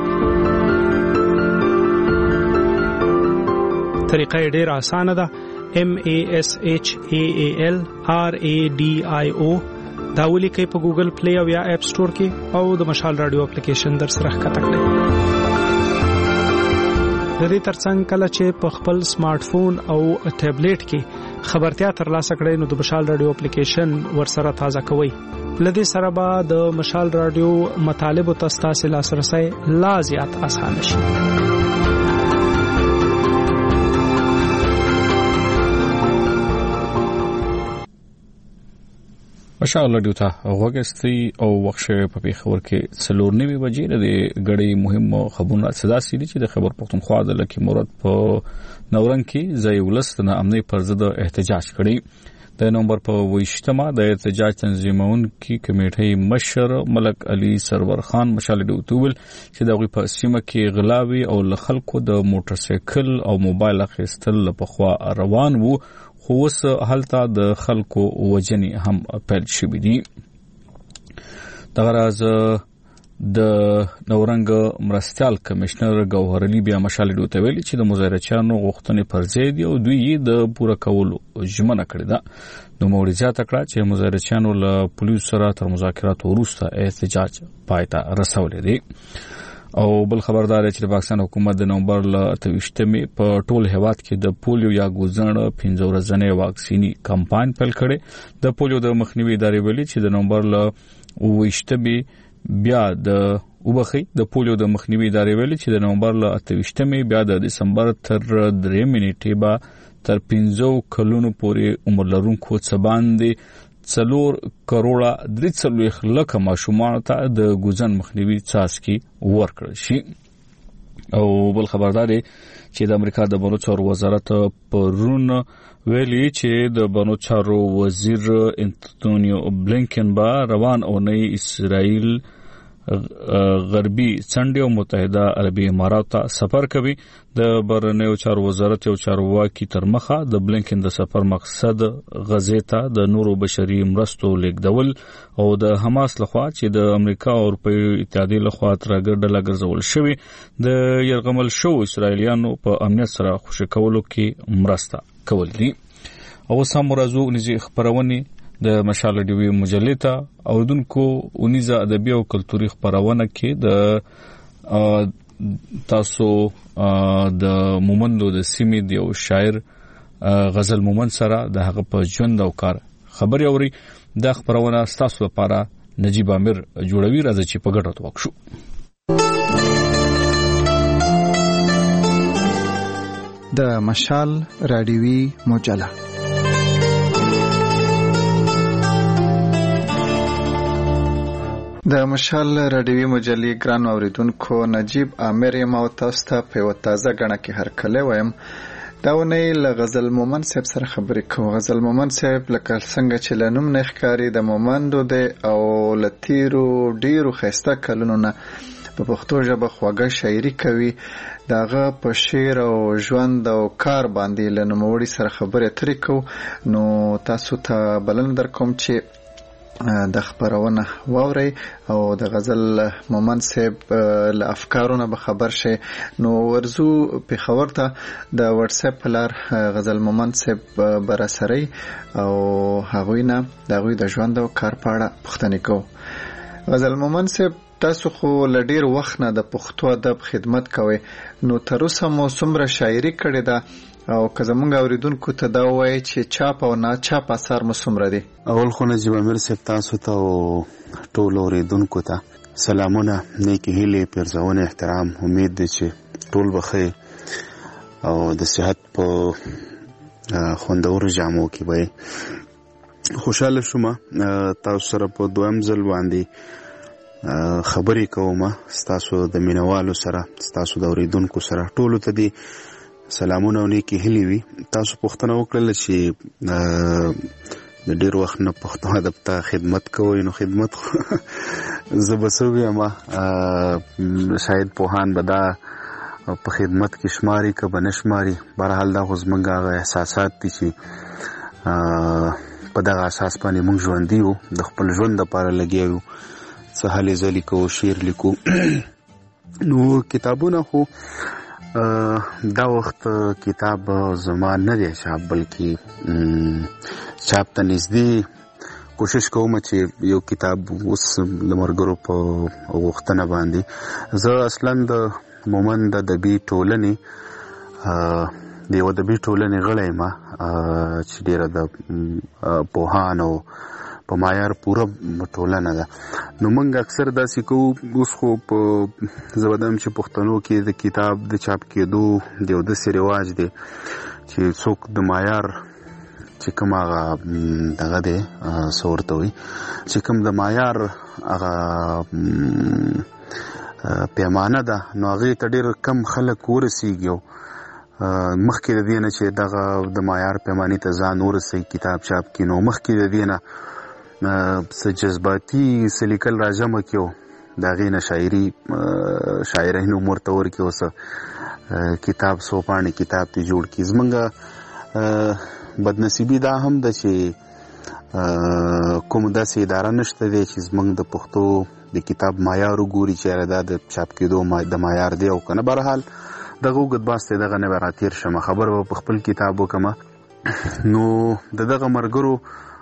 طریقه یې ډېره اسانه ده. M A S H A A L R A D I O دا ولیکئ په ګوګل پلی او یا اپ سٹور کې او د مشال رادیو اپلیکیشن در سره ښکته کړئ. د دې ترڅنګ کله چې په خپل سمارټ فون او ټابلیټ کې خبرتیا ترلاسه کړئ نو د مشال رادیو اپلیکیشن ورسره تازه کوئ. لدې سره به د مشال رادیو مطالب او تاسو لاسرسي لا زیات اسانه شي. مشال رادیو ته وګورئ او وښه په پیښور کې څلور نیمه بجې د غړي مهمه خبرونه صدا سړي چې د خبر پښتونخوا د لکی مراد په نورنګ کې ځای ولستنه امنیت پر ضد احتجاج کړي. د نومبر په ویشتمه د احتجاج تنظیمونکو کمیټې مشر ملک علي سرور خان مشال رادیو ته ویل چې دغه په سیمه کې غلاوي او ل خلکو د موټر سایکل او موبایل اخیستل په خوا روان وو، خو اوس هلته د خلکو وجنې هم پیل شوې دي. دغه راز د نورنګ مرستيال کمشنر ګوهر علي بیا مشال رادیو ته ویل چې د مظاهرچیانو غوښتنې پر ځای دي او دوی یې د پوره کولو ژمنه کړې ده. نو موري زیاته کړه چې مظاهرچیانو له پولیسو سره تر مذاکراتو وروسته احتجاج پای ته رسولې دي. او بل خبردار چې د پاکستان حکومت د نومبر ل اتوشتمې په ټول هیواد کې د پولیو یا ګوزن پنځه ورځې واکسینی کمپاین پیل کړي. د پولیو د مخنیوي ادارې ویلي چې د نومبر ل اوویشتمې بیا د وبخي د پولیو د مخنیوي ادارې ویلي چې د نومبر ل اتوشتمې بیا د دسمبر تر درې منټې به تر پنځه کلونو پورې عمر لرونکو څخه باندې څلور کروڑه درې څلوېښت لکه ماشومان ته د ګوزن مخنیوي څاڅکي ورکړل شي. او بل خبرداري چې د امریکا د بانو چارو وزارت پرون ویلي چې د بانو چارو وزیر انټونیو بلینکن با روان اونۍ اسرائیل غربي څنډې او متحده عربي امارات ته سفر کوي. د بهرنیو چارو وزارت یو چارواکي تر مخه د بلینکن د سفر مقصد غزې ته د نورو بشري مرستو لیږدول او د حماس لخوا چې د امریکا او اروپای اتحادیې لخوا ترګر ډله ګرځول شوی د یرغمل شو اسرائیلیانو په امنیت سره خوشی کولو کې مرسته کول دي. او سم مرزو نږدې خبرونه د مشال رادیو مجلې ته اوردونکو اونیزه ادبي او کلتوري خبرونه کې د تاسو د مومندو د سیمې د یو شاعر غزل مومند سره د هغه په ژوند او کار خبري اوري. د خبرونه تاسو لپاره نجیب امیر جوړوي راځي چې په ګټه وکړو. د مشال رادیوي مجله د مشال رادیوي مجلې ګران اوریدونکو، نجیب امیر یم او تاسو ته په یوه تازه ګڼه کې هرکلی وایم. دا اونۍ له غزل مومند صاحب سره خبرې کوو. غزل مومند صاحب لکه څنګه چې له نوم نه ښکاري د مومندو دی او له تیرو ډیرو ښایسته کلونو نه په پښتو ژبه خوږه شاعري کوي. د هغه په شعر او ژوند او کار باندې له نوموړي سره خبرې اترې کوو. نو تاسو ته بلنه درکوم چې د خبرونه واوري او د غزل مومند صاحب له افکارونه به خبر شي. نو ورزو په خبر ته د واتس اپ لار غزل مومند صاحب برسري او هغوی نه د هغوی د ژوند او کار په اړه پوښتنې کوو. غزل مومند صاحب، تاسو خو له ډیر وخت نه د پښتو ادب خدمت کوئ، نو تر اوسه مو څومره شاعري کړې ده او که زمونږ اوریدونکو ته دا ووایي چې چاپ او ناچاپ اثار مو څومره دي؟ اول خو نجیب امیر صاحب تاسو ته او ټولو اوریدونکو ته سلامونه، نیکې هیلې، پیرزونه، احترام. امید دی چې ټول به ښه او د صحت په خوندورو جامو کې به خوشحاله شوم. تاسو سره په دویم ځل باندې خبرې کوم، ستاسو د مینوالو سره، ستاسو د اوریدونکو سره. ټولو ته دی سلامونه او نیکې هیلې وي. تاسو پوښتنه وکړله چې د ډیر وخت نه پښتو ادب ته خدمت کوئ، نو خدمت زه به څه ووایم، شاید پوهان به دا په خدمت کې شماري که به نه شماري. بهرحال دا خو زموږ هغه احساسات دي چې په دغه اساس باندې موږ ژوندي یو، د خپل ژوند دپاره لګیا یو، څه هلې ځلې کوو، شعر لیکو. نو کتابونه خو دا وخت کتاب زما نه دی چاپ، بلکې چاپ ته نږدې کوشش کوم چې یو کتاب اوس د ملګرو په غوښتنه باندې. زه اصلا د مومند ادبي ټولنې د یو ادبي ټولنې غړی ما چې ډېره د پوهانو په معیار پوره ټولنه ده. نو موږ اکثر داسې کوو، اوس خو په زه به دم چې پښتنو کې د کتاب د چاپ کېدو د یو داسې رواج دی چې څوک د معیار چې کوم هغه دغه دی څه ورته وایي چې کوم د معیار هغه پیمانه ده نو هغې ته ډېر کم خلک ورسېږي. مخکې د دې نه چې دغه د معیار پیمانې ته ځان ورسوي کتاب چاپ کړي، نو مخکې د دې نه څه جذباتي څه لیکل را جمع کړي، د هغې نه شاعري شاعرۍ نوم ورته ورکړي، اوس کتاب څو پاڼې کتاب ته جوړ کړي. زموږ بدنصیبي دا هم ده چې کوم داسې اداره نشته دی چې زموږ د پښتو د کتاب معیار وګوري چې دا د چاپ کېدو د معیار دی او که نه. بهرحال دغه اوږد باس دی، دغه نه به راتېر شمه، خبر به په خپل کتاب وکړمه. نو د دغه ملګرو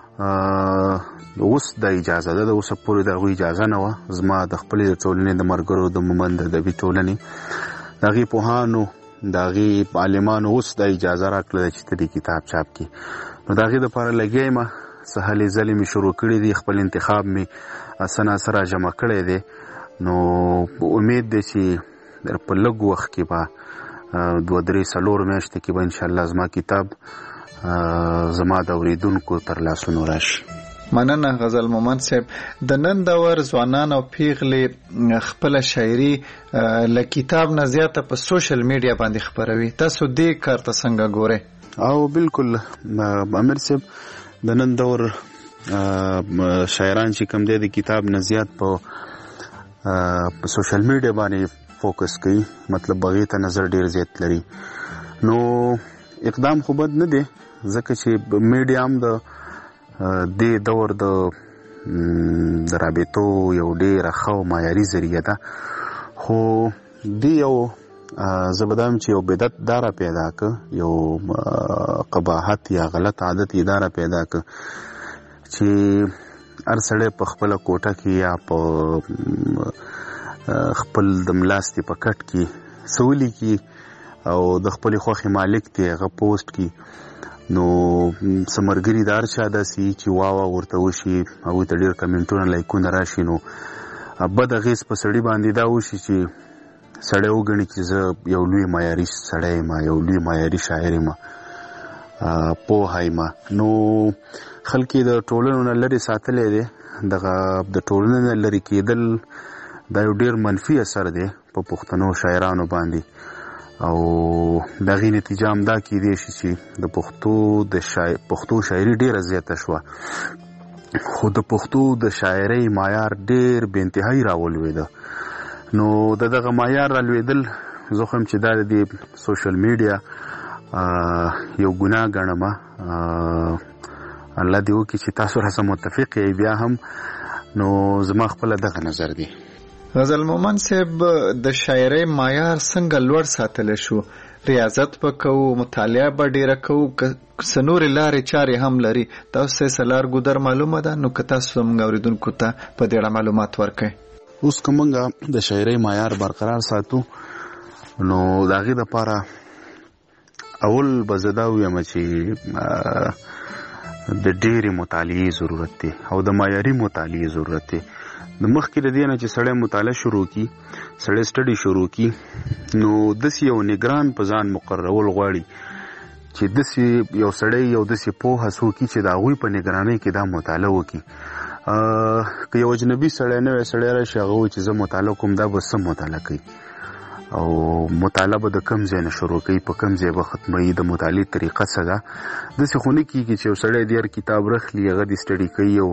اوس د اجازه ده، د اوسه پورې د هغوی اجازه نه وه، زما د خپلې د ټولنې د ملګرو د مومند ادبي ټولنې د هغې پوهانو د هغې عالمانو اوس دا اجازه راکړه ده چې ته دې کتاب چاپ کړي. نو د هغې دپاره لګیا یم، څه هلې ځلې مې شروع کړي دي، خپل انتخاب مې څه ناڅه را جمع کړی دی. نو امید دی چې په لږ وخت کې به دوه درې څلور میاشتې کې به انشاءالله زما کتاب زما د اورېدونکو تر لاسونو راشي. مننه غزل مومند صاحب. د نن دور ځوانان او پیغلې خپله شاعري له کتاب نه زیاته په سوشل میډیا باندې خپروي، تاسو دې کار ته څنګه ګورئ؟ او بالکل امیر صاحب، د نن دور شاعران چې کوم دی د کتاب نه زیات په سوشل میډیا باندې فوکس کوي، مطلب هغې ته نظر ډېر زیات لري. نو اقدام خو بد نه دی، ځکه چې میډیا هم د دې دور د د رابطو یو ډېره ښه او معیاري ذریعه ده. خو دې یو زه به دا یم چې یو بدعت دا را پیدا که، یو قباحت یا غلط عادت یې دا را پیدا که چې هر سړی په خپله کوټه کې یا په خپل د ملاستې په کټ کې څه ولیکي او د خپلې خوښې مالک دی هغه پوسټ کړي. نو څه ملګري د هر چا داسې چې واوا ورته وشي، هغوی ته ډېر کمنټونه لایکونه راشي، نو بد اغېز په سړي باندې دا وشي چې سړی وګڼي چې زه یو لوی معیاري سړی یم، یو لوی معیاري شاعر یم، پوهه یم. نو خلک یې د ټولنو نه لرې ساتلی دی. دغه د ټولنې نه لرې کېدل دا یو ډېر منفي اثر دی په پښتنو شاعرانو باندې، او د هغې نتیجه هم دا کیدی شي چې د پښتو د شاعر پښتو شاعري ډېره زیاته شوه، خو د پښتو د شاعرۍ معیار ډېر بې انتهایي راولوېده. نو د دغه معیار رالوېدل زه خو یم چې دا د دې سوشل میډیا یو ګناه ګڼم. الله دې وکړي چې تاسو راسره متفق یې بیا هم. نو زما خپله دغه نظر دی. غزل مومند صاحب، د شاعرۍ معیار څنګه لوړ ساتلی شو؟ ریاضت به کوو، مطالعه به ډېره کوو، که څه نورې لارې چارې هم لري؟ تاسو ته یې لار ګودر معلومه ده؟ نو که تاسو زموږ اورېدونکو ته په دې اړه معلومات ورکړئ. اوس که موږ د شاعرۍ معیار برقرار ساتو، نو د هغې دپاره اول به زه دا ویم چې د ډېرې مطالعې ضرورت دی او د معیاري مطالعې ضرورت دی. د مخکې د دې نه چې سړی مطالعه شروع کړي، سړی سټډي شروع کړي، نو داسې یو نګران په ځان مقررول غواړي چې داسې یو سړی یو داسې پوهه څوک وي چې د هغوی په نګرانۍ کې دا مطالعه وکړي. که یو اجنبي سړی نوی سړی راشي هغه وایي چې زه مطالعه کوم، دا به څه مطالعه کوي او مطالعه به د کم ځای نه شروع کوي، په کم ځای به ختموي، د مطالعې طریقه څه ده. داسې خو نه کېږي چې یو سړی د هر کتاب رخلي، هغه دې سټډي کوي او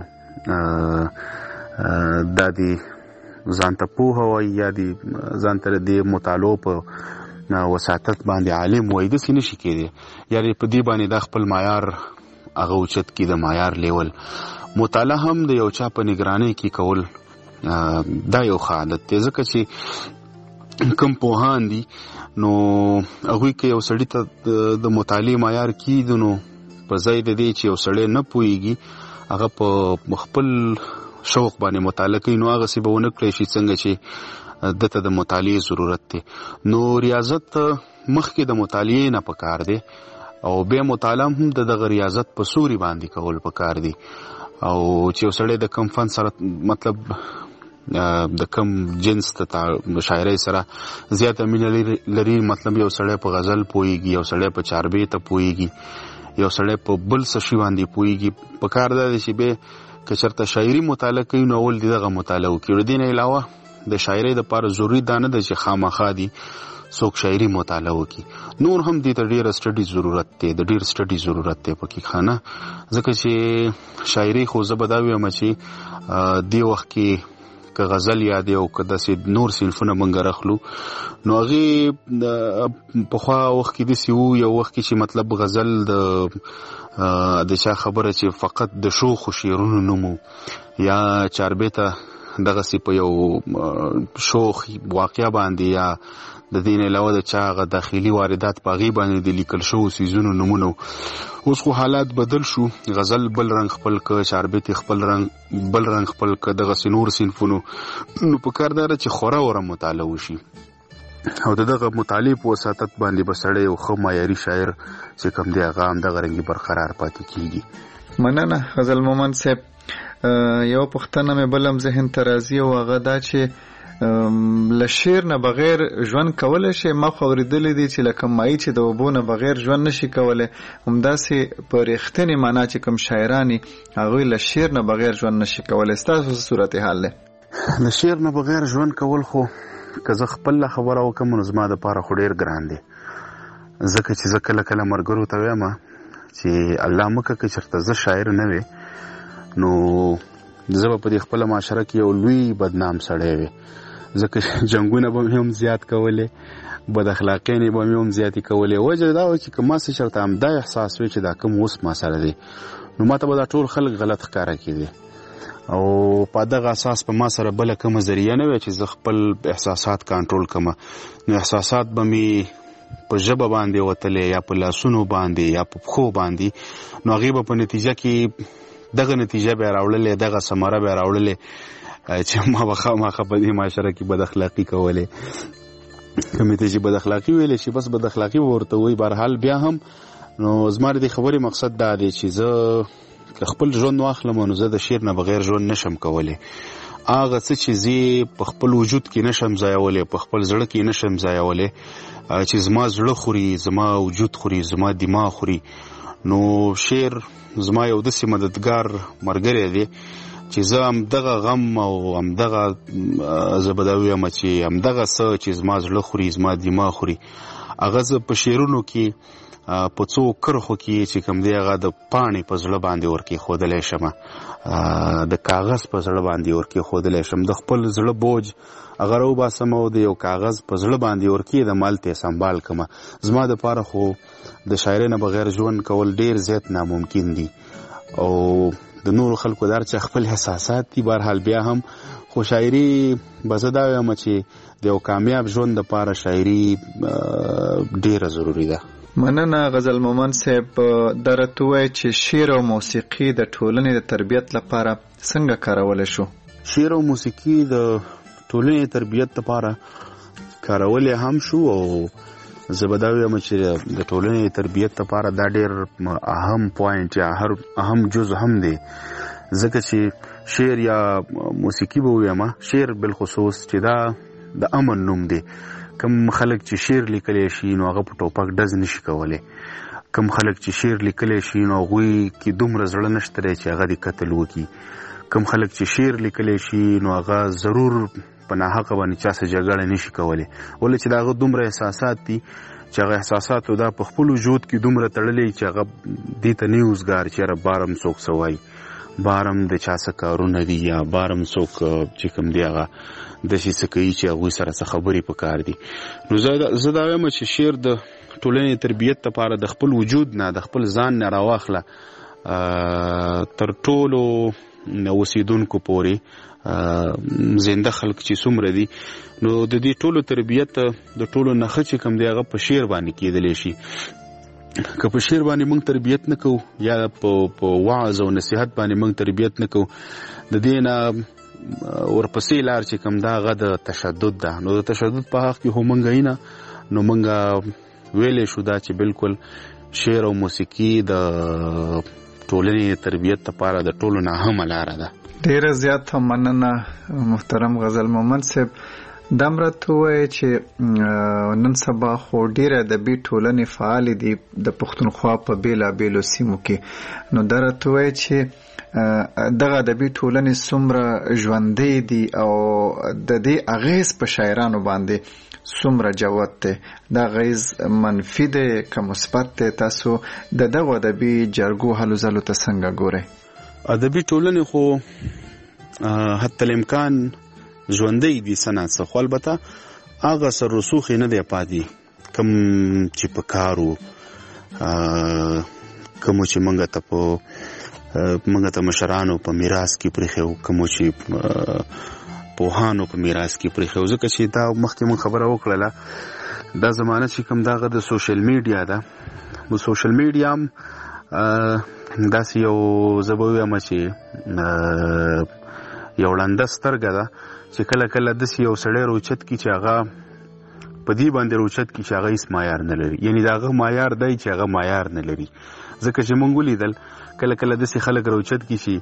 دا دې ځان ته پوهه وایي یا دې ځان ته د مطالعو په وساطت باندې عالم وایي. داسې نه شي کېدی، یعنې په دې باندې دا خپل معیار هغه اوچت کړي، د معیار لیول. مطالعه هم د یو چا په نګرانۍ کې کول دا یو ښه عادت دی، ځکه چې کم پوهان دي نو هغوی که یو سړي ته د مطالعې معیار کېږي، نو په ځای د دې چې یو سړی نه پوهېږي هغه په خپل شوق باندې مطالعه کوي، نو هغسې به ونه کړی شي څنګه چې دته د مطالعه ضرورت دی. نو ریاضت مخکې د مطالعه نه پکار دی او به مطالعه هم د دغه ریاضت په سوري باندې کول پکار دی او چې وسړی د کم فن سره مطلب د کم جنس ته شاعرۍ سره زیاته مینه لري، مطلب یو سړی په غزل پوهیږي، یو سړی په چاربیت پوهیږي، یو سړی په بل څه شي باندې پوهیږي. په کار دا دی چې به که چېرته شاعري مطالعه کوي نو اول دې دغه مطالعه وکړي. د دې نه علاوه د شاعرۍ دپاره ضروري دا نه ده چې خامخا دي څوک شاعري مطالعه وکړي، نور هم دې ته ډېره سټډي ضرورت دی، د ډېر سټډي ضرورت دی پکې خانه. ځکه چې شاعري خو زه به دا ویم چې دې وخت کې که غزل یاد او که داسې نور صنفونه موږ راخلو نو هغې پخوا وخت کې داسې وو، یو وخت کې چې مطلب غزل د د چا خبره چې فقط د شوخو شعرونو نوم و یا چاربیته دغسې په یو شوخ واقعه باندې یا د دې نه علاوه د چا هغه داخلي واردات په هغې باندې د لیکل شوو څیزونو نومونه. اوس خو حالات بدل شو، غزل بل رنګ خپل که، چاربیتې خپل رنګ بل رنګ خپل که، دغسې نور صنفونو. نو په کار دا ده چې خوره وره مطالعه وشي او د دغه مطالعې په وساطت باندې به سړی یو ښه معیاري شاعر چې کوم دی هغه همدغه رنګې برقرار پاتې کېږي. مننه غزل مومند صاحب. یو پوښتنه مې بل هم ذهن ته راځي او هغه دا چې له شعر نه بغیر ژوند کولی شي؟ ما خو اورېدلی دی چې لکه مایي چې د اوبو نه بغیر ژوند نشي کولی، همداسې په رښتینې معنا چې کوم شاعران دي هغوی له شعر نه بغیر ژوند نشي کولی. ستاسو څه صورتحال دی؟ له شعر نه بغیر ژوند کول خو که زه خپله خبره وکړم نو زما دپاره خو ډېر ګران دی، ځکه چې زه کله کله ملګرو ته وایم چې الله مه که که چېرته زه شاعر نه وې نو زه به په دې خپله معاشره کې یو لوی بدنام سړی وې، ځکه جنګونه به مې هم زیات کولې، بد اخلاقیانې به مې هم زیاتې کولې. وجه دا وه چې که ما څه چېرته همدا احساس وی چې دا کوم اوس ما سره دی نو ما ته به دا ټول خلک غلط ښکاره کېدي او په دغه اساس په ما سره بله کومه ذریعه نه وی چې زه خپل احساسات کنټرول کړم. نو احساسات به مې په ژبه باندې وتلې یا په لاسونو باندې یا په پښو باندې، نو هغې به په نتیجه کې دغه نتیجه به راوړلې، دغه ثمره به راوړلې چې ما به خامخا په دې معاشره کې بد اخلاقي کولې. کومې ته چې بد اخلاقي ویلې شي بس بد اخلاقي به ورته وایي. بهرحال بیا هم نو زما د دې خبرې مقصد دا دی چې زه که خپل ژوند واخلم نو زه د شعر نه بغیر ژوند نشم کولی. هغه څه چې زه په خپل وجود کې نشم ځایولی، په خپل زړه کې نشم ځایولی، چې زما زړه خوري، زما وجود خوري، زما دماغ خوري، نو شعر زما یو داسې مددګار ملګری دی چې زه همدغه غم او همدغه زه به دا ویم چې همدغه څه چې زما زړه خوري، زما دماغ خوري، هغه زه په شعرونو کې په څو کرښو کې چې کوم دی هغه د پاڼې په زړه باندې ورکېښودلی شم، د کاغذ په زړه باندې ورکېښودلی شم، د خپل زړه بوج هغه راوباسم او د یو کاغذ په زړه باندې ورکېږدم، هلته یې سنبال کړمه. زما دپاره خو د شاعرۍ نه بغیر ژوند کول ډېر زیات ناممکن دي او د نورو خلکو دا چې خپل احساسات دي. بهرحال بیا هم خو شاعري به زه دا وایم چې د یو کامیاب ژوند دپاره شاعري ډېره ضروري ده. مننه غزل مومند صاحب. دا راته ووایه چې شعر او موسیقي د ټولنې د تربیت لپاره څنګه کارولی شو؟ شعر او موسیقي د ټولنې تربیت لپاره کارولی هم شو او زه به دا ویم چې د ټولنې تربیت لپاره دا ډېر اهم پوینټ یا هر اهم جز هم دی، ځکه چې شعر یا موسیقي به ویم، شعر بالخصوص چې دا د امن نوم دی. کم خلک چې شعر لیکلی شي نو هغه په ټوپک ډز نشي کولی، کم خلک چې شعر لیکلی شي نو هغوی کې دومره زړه نشته دی چې هغه دې قتل وکړي، کم خلک چې شعر لیکلی شي نو هغه ضرور په ناحقه باندې چا سره جګړه نشي کولی، ولې چې د هغه دومره احساسات دي چې هغه احساساتو دا په خپل وجود کې دومره تړلی چې هغه دې ته نه اوزګار چې یاره بارم څوک څه وایي، بارم د چا څه کارونه دي یا بارم څوک چې کوم دی هغه داسې څه کوي چې هغوی سره څه خبرې پکار دي. نو زه دا وایم چې شعر د ټولنې تربیت لپاره د خپل وجود نه د خپل ځان نه راواخله تر ټولو اوسیدونکو پورې زنده خلک چې څومره دي نو د دې ټولو تربیت د ټولو نښه چې کوم دی هغه په شعر باندې کېدلی شي. که په شعر باندې موږ تربیت نه کوو یا په وعظ او نصیحت باندې موږ تربیت نه کوو، د دې نه ورپسې لار چې کوم دا غا د تشدد ده. نو د تشدد په حق کې هم منګا نه نو منګا ویلې شو دا چې بالکل شعر او موسیقي د ټولنې تربیت لپاره د ټولو نه هم لار ده. ډیره زیاته مننه محترم غزل مومند صاحب. دا مرته وای چې نن سبا خو ډیره ادبي ټولنې فعال دي د پښتونخوا په بیلا بیلو سیمو کې. نو درته وای چې دغه ادبي ټولنې څومره ژوندۍ دي او د دې اغیز په شاعرانو باندې څومره جوت دی. دا غیز منفي دی که مثبت دی؟ تاسو د دغه ادبي جرګو هلو ځلو ته څنګه ګورئ؟ ادبي ټولنې خو حتی الامکان ژوندۍ دي سنت څه، خو البته هغه سر رسوخ نه دی پاتې کوم چې په کارو کوم چې منګه ته په منګه ته مشرانو په میراث کې پرېښو، کوم چې پوهانو په میراث کې پرېښو. ځکه چې دا مخکې مونږ خبره وکړله دا زمانه چې کوم دغه د سوشل میډیا ده، نو سوشل میډیا هم داسې یو زه به ووایم چې یو ړنده سترګه ده چې کله کله داسې یو سړی روچت کي چې هغه په دې باندې روچت کي چې هغه هیڅ معیار نه لري، یعنې د هغه معیار دی چې هغه معیار نه لري. ځکه چې مونږ ولیدل کله کله داسې خلک روچت کي چې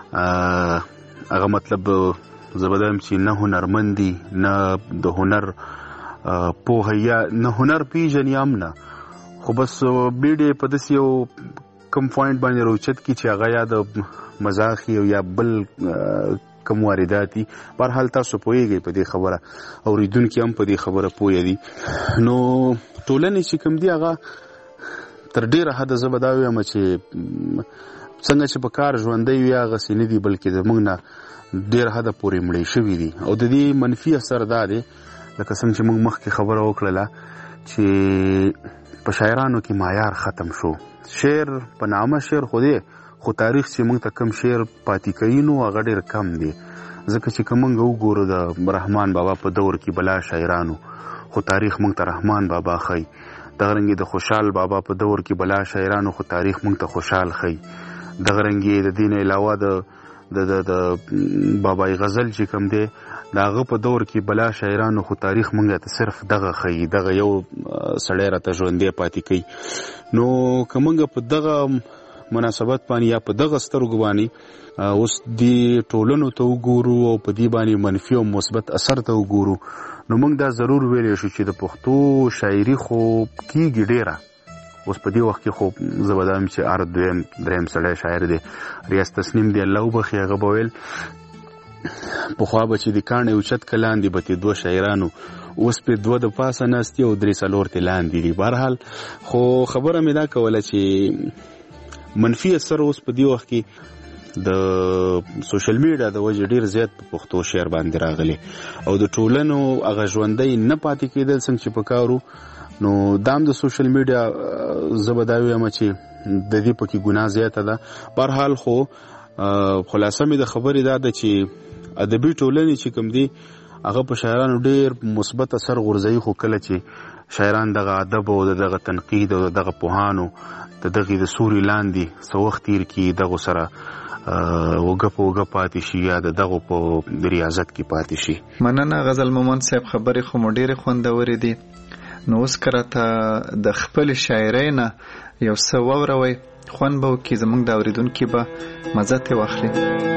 هغه مطلب زه به دا یم چې نه هنرمند دي، نه د هنر پوهه یا نه هنر پیژني هم نه، خو بس بیډې په داسې یو کم پوینټ باندې روچت کي چې هغه یا د مزاح او یا بل کم واردات دي. بهرحال تاسو پوهیږئ په دې خبره، اورېدونکي هم په دې خبره پوه دي. نو ټولنې چې کوم دي هغه تر ډېره حده زه به دا ووایم چې څنګه چې په کار ژوندی وي هغسې نه دي، بلکې زموږ نه ډېر حده پورې مړې شوي دي. او د دې منفي اثر دا دی لکه څنګه چې موږ مخکې خبره وکړله چې په شاعرانو کې معیار ختم شو. شعر په نامه شعر خو دی، خو تاریخ چې موږ ته کم شعر پاتې کوي نو هغه ډېر کم دی. ځکه چې که موږ وګورو د رحمان بابا په دور کې بلا شاعرانو، خو تاریخ موږ ته رحمان بابا ښیي. دغه رنګې د خوشحال بابا په دور کې بلا شاعرانو، خو تاریخ موږ ته خوشحال ښیي. دغه رنګې د دې نه علاوه د د د د بابای غزل چې کوم دی د هغه په دور کې بلا شاعرانو، خو تاریخ موږ ته صرف دغه ښیي، دغه یو سړی راته ژوندی پاتې کوي. نو که موږ په دغه مناسبت باندې یا په دغه سترګو باندې اوس دې ټولنو ته وګورو او په دې باندې منفي او مثبت اثر ته وګورو، نو موږ دا ضرور ویلی شو چې د پښتو شاعري خو کېږي ډېره. اوس په دې وخت کې خو زه به دا یم چې هر دویم دریم سړی شاعر دی. ریاض تسنیم دی الله وبخي، هغه به ویل پخوا به چې د کاڼې اوچت که لاندې به تې دوه شاعرانو، اوس پې دوه د پاسه ناست دي او درې څلور تې لاندې دي. بهرحال خو خبره مې دا کوله چې منفي اثر اوس په دې وخت کې د سوشل میډیا د وجې ډېر زیات په پښتو شعر باندې راغلی او د ټولنو هغه ژوندی نه پاتې کېدل څنګه چې په کارو. نو دام د سوشل میډیا زه به دا ووایم چې د دې پکې ګناه زیاته ده. بهرحال خو خلاصه مې د خبرې دا ده چې ادبي ټولنې چې کوم دي هغه په شاعرانو ډېر مثبت اثر غورځوي، خو کله چې شاعران دغه ادب او دغه تنقید او دغه پوهانو د دغې د سوري لاندې څه وخت تېر کړي دغو سره وګه په وګه پاتې شي یا د دغو په ریاضت کې پاتې شي. مننه غزل مومند صاحب، خبرې خو مو ډېرې خوندورې دي. نو اوس که راته د خپلې شاعرۍ نه یو څه واوروئ، خوند به وکړي، زموږ د اورېدونکي به مزه ترې واخلي.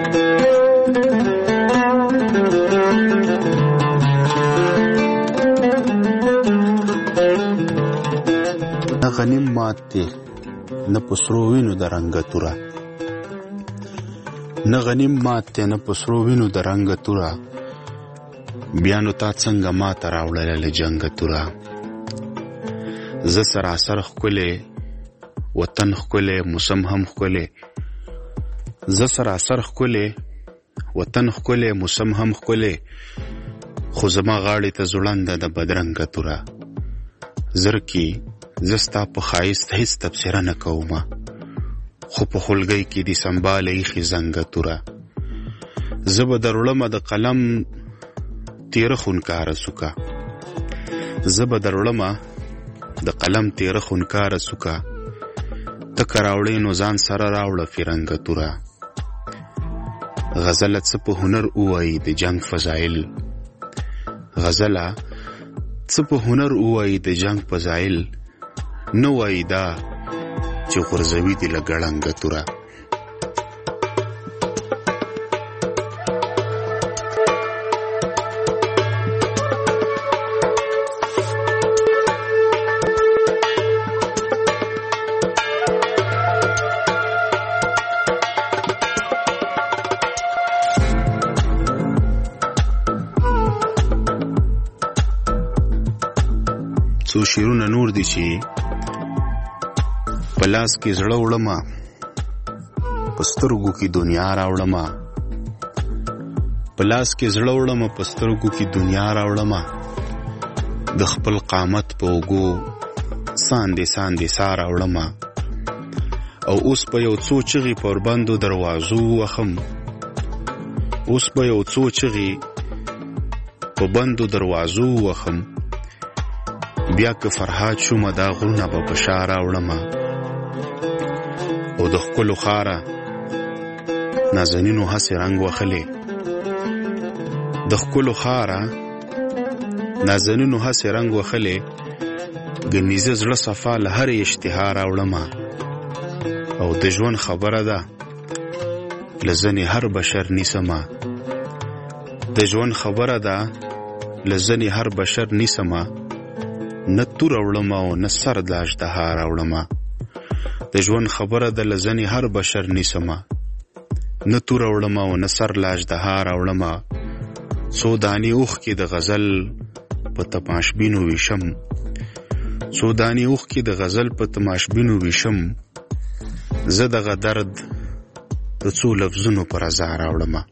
نه غنیم مات دی نه په سرو وینو د رنګه توره، نه غنیم مات دی نه په سرو وینو د رنګه توره، بیا نو تا څنګه ماته راوړله له جنګه توره. زه سراسر ښکلی وطن ښکلی موسم هم ښکلی، زه سراسر ښکلی وطن ښکلی موسم هم ښکلی، خو زما غاړې ته زوړنده د بدرنګه توره. زر کې زه ستا په ښایست هېڅ تبصره نه کومه، خو په خولګۍ کې دې سنباله ایښې زنګه توره. زه به دروړمه د قلم تیره خونکاره سوکه، زه به دروړمه د قلم تیره خونکاره سوکه، ته که راوړې نو ځان سره راوړه فیرنګه توره. غزله څه په هنر وایي د جنگ فضایل غزله څه په هنر وایي د جنگ فضایل نو وایي دا چې غرزوي دي لګړنګ توره څو شیرونه نور دي چې پلاس کې زړه وړما پسترګو کې دنیا راوړما پلاس کې زړه وړما پسترګو کې دنیا راوړما د خپل قامت په وګو ساندې ساندې سارا وړما او اوس په یو څو چغي پر بندو دروازو وخم اوس په یو څو چغي په بندو دروازو وخم بیا که فرحات شوم دا غرونه به بشاره وړما او د خپلو خاره نازنینو هسې رنګ وخلې د خپلو خاره نازنینو هسې رنګ وخلې ګنیزه زړه صفا له هرې اشتها راوړما او د ژوند خبره ده له ځنې هر بشر نیسمه د ژوند خبره ده له ځنې هر بشر نیسمه نه توره وړمه او نه سر د اژدها راوړمه د ژوند خبره د لزنې هر بشر نیسمه نه توره وړمه او نه سر د اژدها راوړمه څو دانې اوښکې د غزل په تماشبینو ویشم څو دانې اوښکې د غزل په تماشبینو ویشم زه دغه درد د څو لفظونو پر ازا راوړمه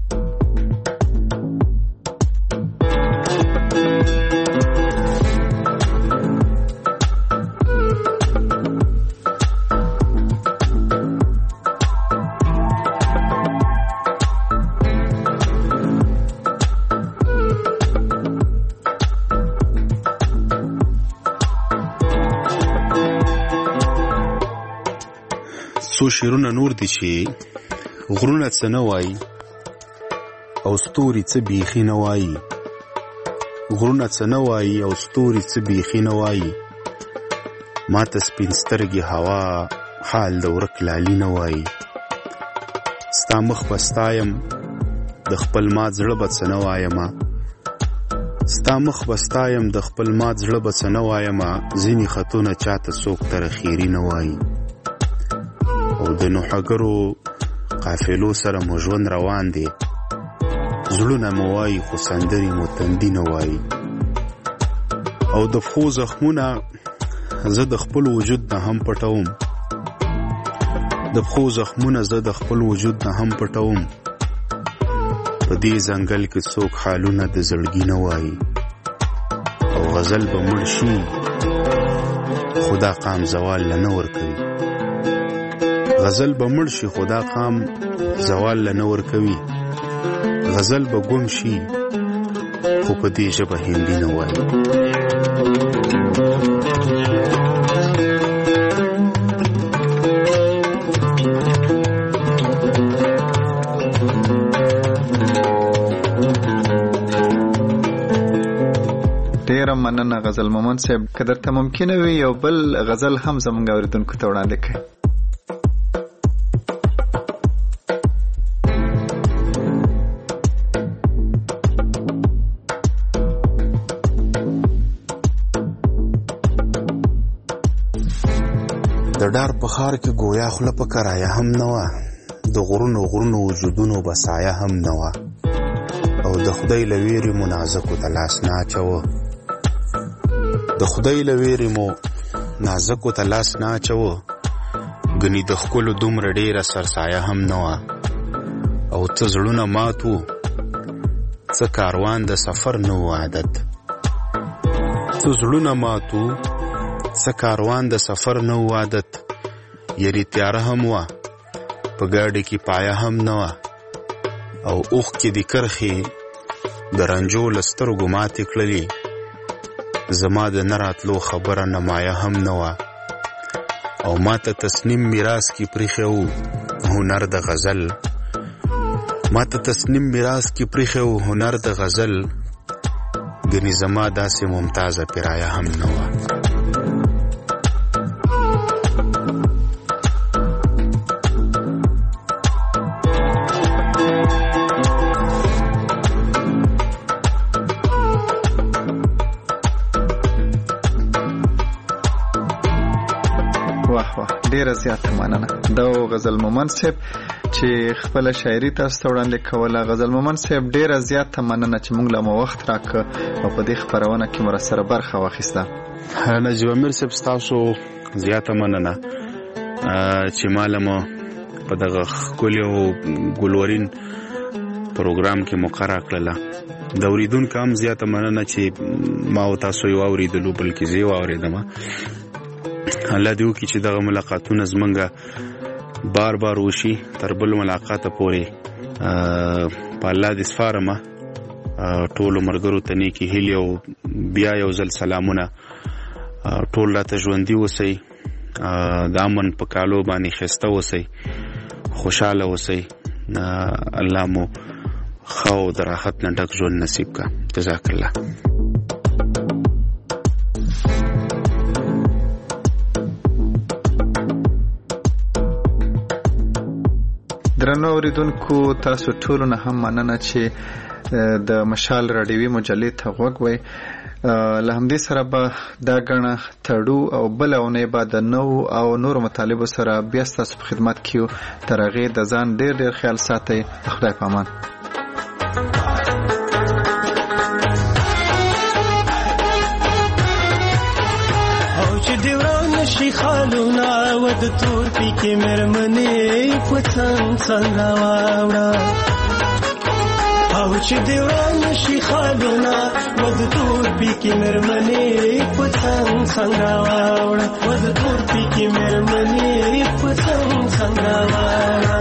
څو شیرونه نور دي چې غرونه څه نه وایي او ستوري څه بیخي نه وایي غرونه څه نه وایي او ستوري څه بیخي نه وایي ما ته سپین سترګې هوا حال د ورک لالي نه وایي ستا مخ به ستایم د خپل مات زړه به څه نه وایمه ستا مخ به ستایم د خپل مات زړه به څه نه وایمه ځینې خطونه چاته څوک ترخیري نه وایي او د نوحګرو قافلو سره مو ژوند روان دی زړونه مو وایي خو سندرې مو تندي نه وایي او د پښو زخمونه زه د خپل وجود نه هم پټوم د پښو زخمونه زه د خپل وجود نه هم پټوم په دې ځنګل کې څوک حالونه د زړګي نه وایي او غزل به مړ شي خدا قام زوال نه ورکوي غزل به مړ شي خدا قام زوال نه ورکوي غزل به ګم شي خو په دې ژبه هندي نه وایي ډیره مننه غزل مومن صاحب که درته ممکنه وي یو بل غزل هم زموږ اورېدونکو ته وړاندې کړئ د ډار په ښار کې ګویا خوله په کرایه هم نه وه د غرونو غرونو وجودونو به سایه هم نه وه او د خدای له ویرې مو نازکو ته لاس نه اچوه د خدای له ویرې مو نازکو ته لاس نه اچوه ګنې د ښکلو دومره ډېره سرسایه هم نه وه او څه زړونه مات وو څه کاروان د سفر نه و عادت څه زړونه مات وو څه کاروان د سفر نه و عادت یعنې تیاره هم وه په ګاډي کې پایه هم نه وه او اوښکې د کرښې د رنجو له سترګو ماتې کړلې زما د نه راتلو خبره نمایه هم نه وه او ما ته تصنیم میراث کې پریښی و هنر د غزل ماته تصنیم میراث کې پریخو هنر د غزل ګنې زما داسې ممتازه پیرايه هم نه وه. ډیره زیاته مننه. دا غزل مومن صاحب چې خپل شاعري تاسو ته وړاندې کوله. غزل مومن صاحب ډیره زیاته مننه چې موږ له مو وخت راک او په دې خبرونه کې مر سره برخه واخیسته. نجیب امیر صاحب تاسو زیاته مننه چې مالمو په دغه کلیو ګلورین پروګرام کې مقرره کړله. د اوریدونکو هم زیاته مننه چې ما او تاسو یو اوریدلو بلکې زه یو اوریدم. الله دې وکړي چې دغه ملاقاتونه زمونږه بار بار وشي تر بل ملاقاته پورې. په الله دې سپارمه ټولو ملګرو ته نیکې هیلې او بیا یو ځل سلامونه. ټول راته ژوندي اوسئ، د امن په کالو باندې ښایسته اوسئ، خوشحاله اوسئ. الله مو ښه او د راحت نه ډک ژوند نصیب کړه. جزاک الله. درنو اوریدونکو تاسو ټولو نه هم مننه چې د مشال رادیوي مجلې ته غوږ وئ. له همدې سره به دا ګڼه تړو او بله اونۍ به د نوو او نورو مطالبو سره بیا ستاسو په خدمت کې یو. تر هغې د ځان ډېر ډېر خیال ساتئ. د خدای په امان. شي خالونا ود تور پی کې مرمنې پڅنګ څنګه واوړه او چې دیوان شي خالونا ود تور پی کې مرمنې پڅنګ څنګه واوړه ود تور پی کې مرمنې پڅنګ څنګه واوړه.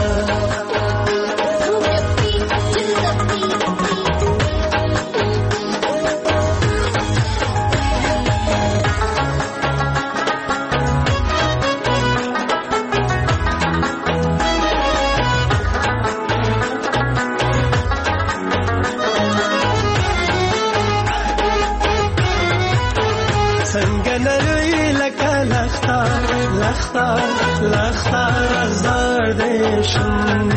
لختار لختار زار دیشم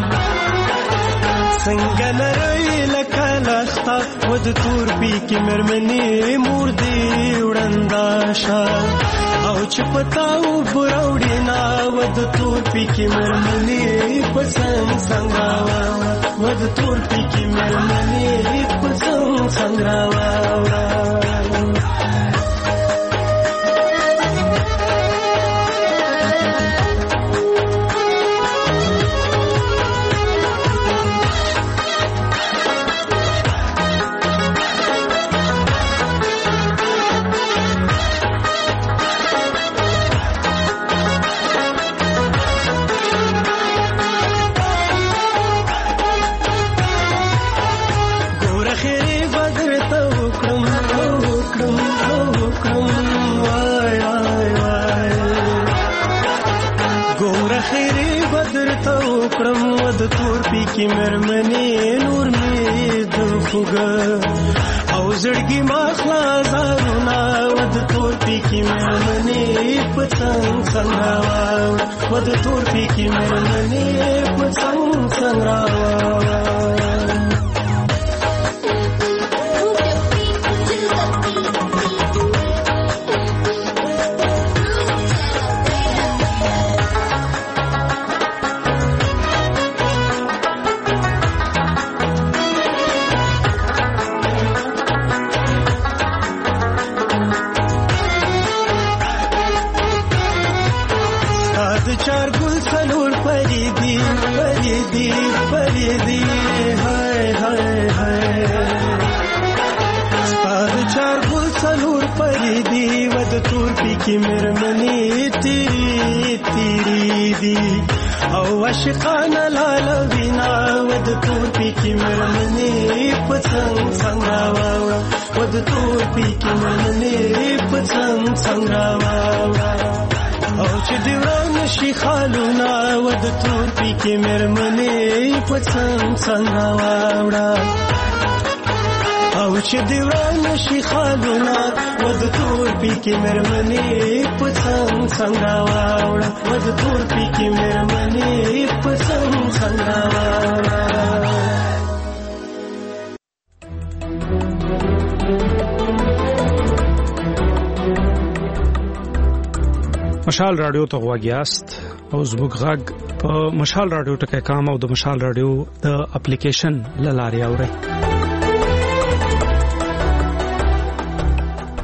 څنګه نری لکه لختار ود تور پی کې مرمنې مور دی وړنداشا او چې پتاو براوډی نا ود تور پی کې مرمنې پسنګ څنګه ود تور پی کې مرمنې پسنګ څنګه کی مرمنې نور می دخوګه او زړګي ماخلا زارونا ود تور پی کی مرمنې پڅنګ څنګه ود تور پی کی مرمنې پڅنګ څنګه चार गुल सलूर परिदी परिदी परिदी हाय हाय हाय स्पाद चार गुल सलूर परिदी वद तूर पी की मिरमनी तेरी तेरी दी او عشقان لال وینا ود تور پی کی مرمنی پڅنګ څنګه واوړه ود تور پی کی مرمنی پڅنګ څنګه واوړه او چې دی وران شي خالونه ود تور پی کې مرمنې پڅنګ څنګه واوړه او چې دی وران شي خالونه ود تور پی کې مرمنې پڅنګ څنګه واوړه ود تور پی کې مرمنې پڅنګ څنګه واوړه. مشال رادیو ته غواګیاست او زموږ غږ په مشال رادیو ټکی کام او د مشال رادیو د اپلیکیشن لارې اورئ.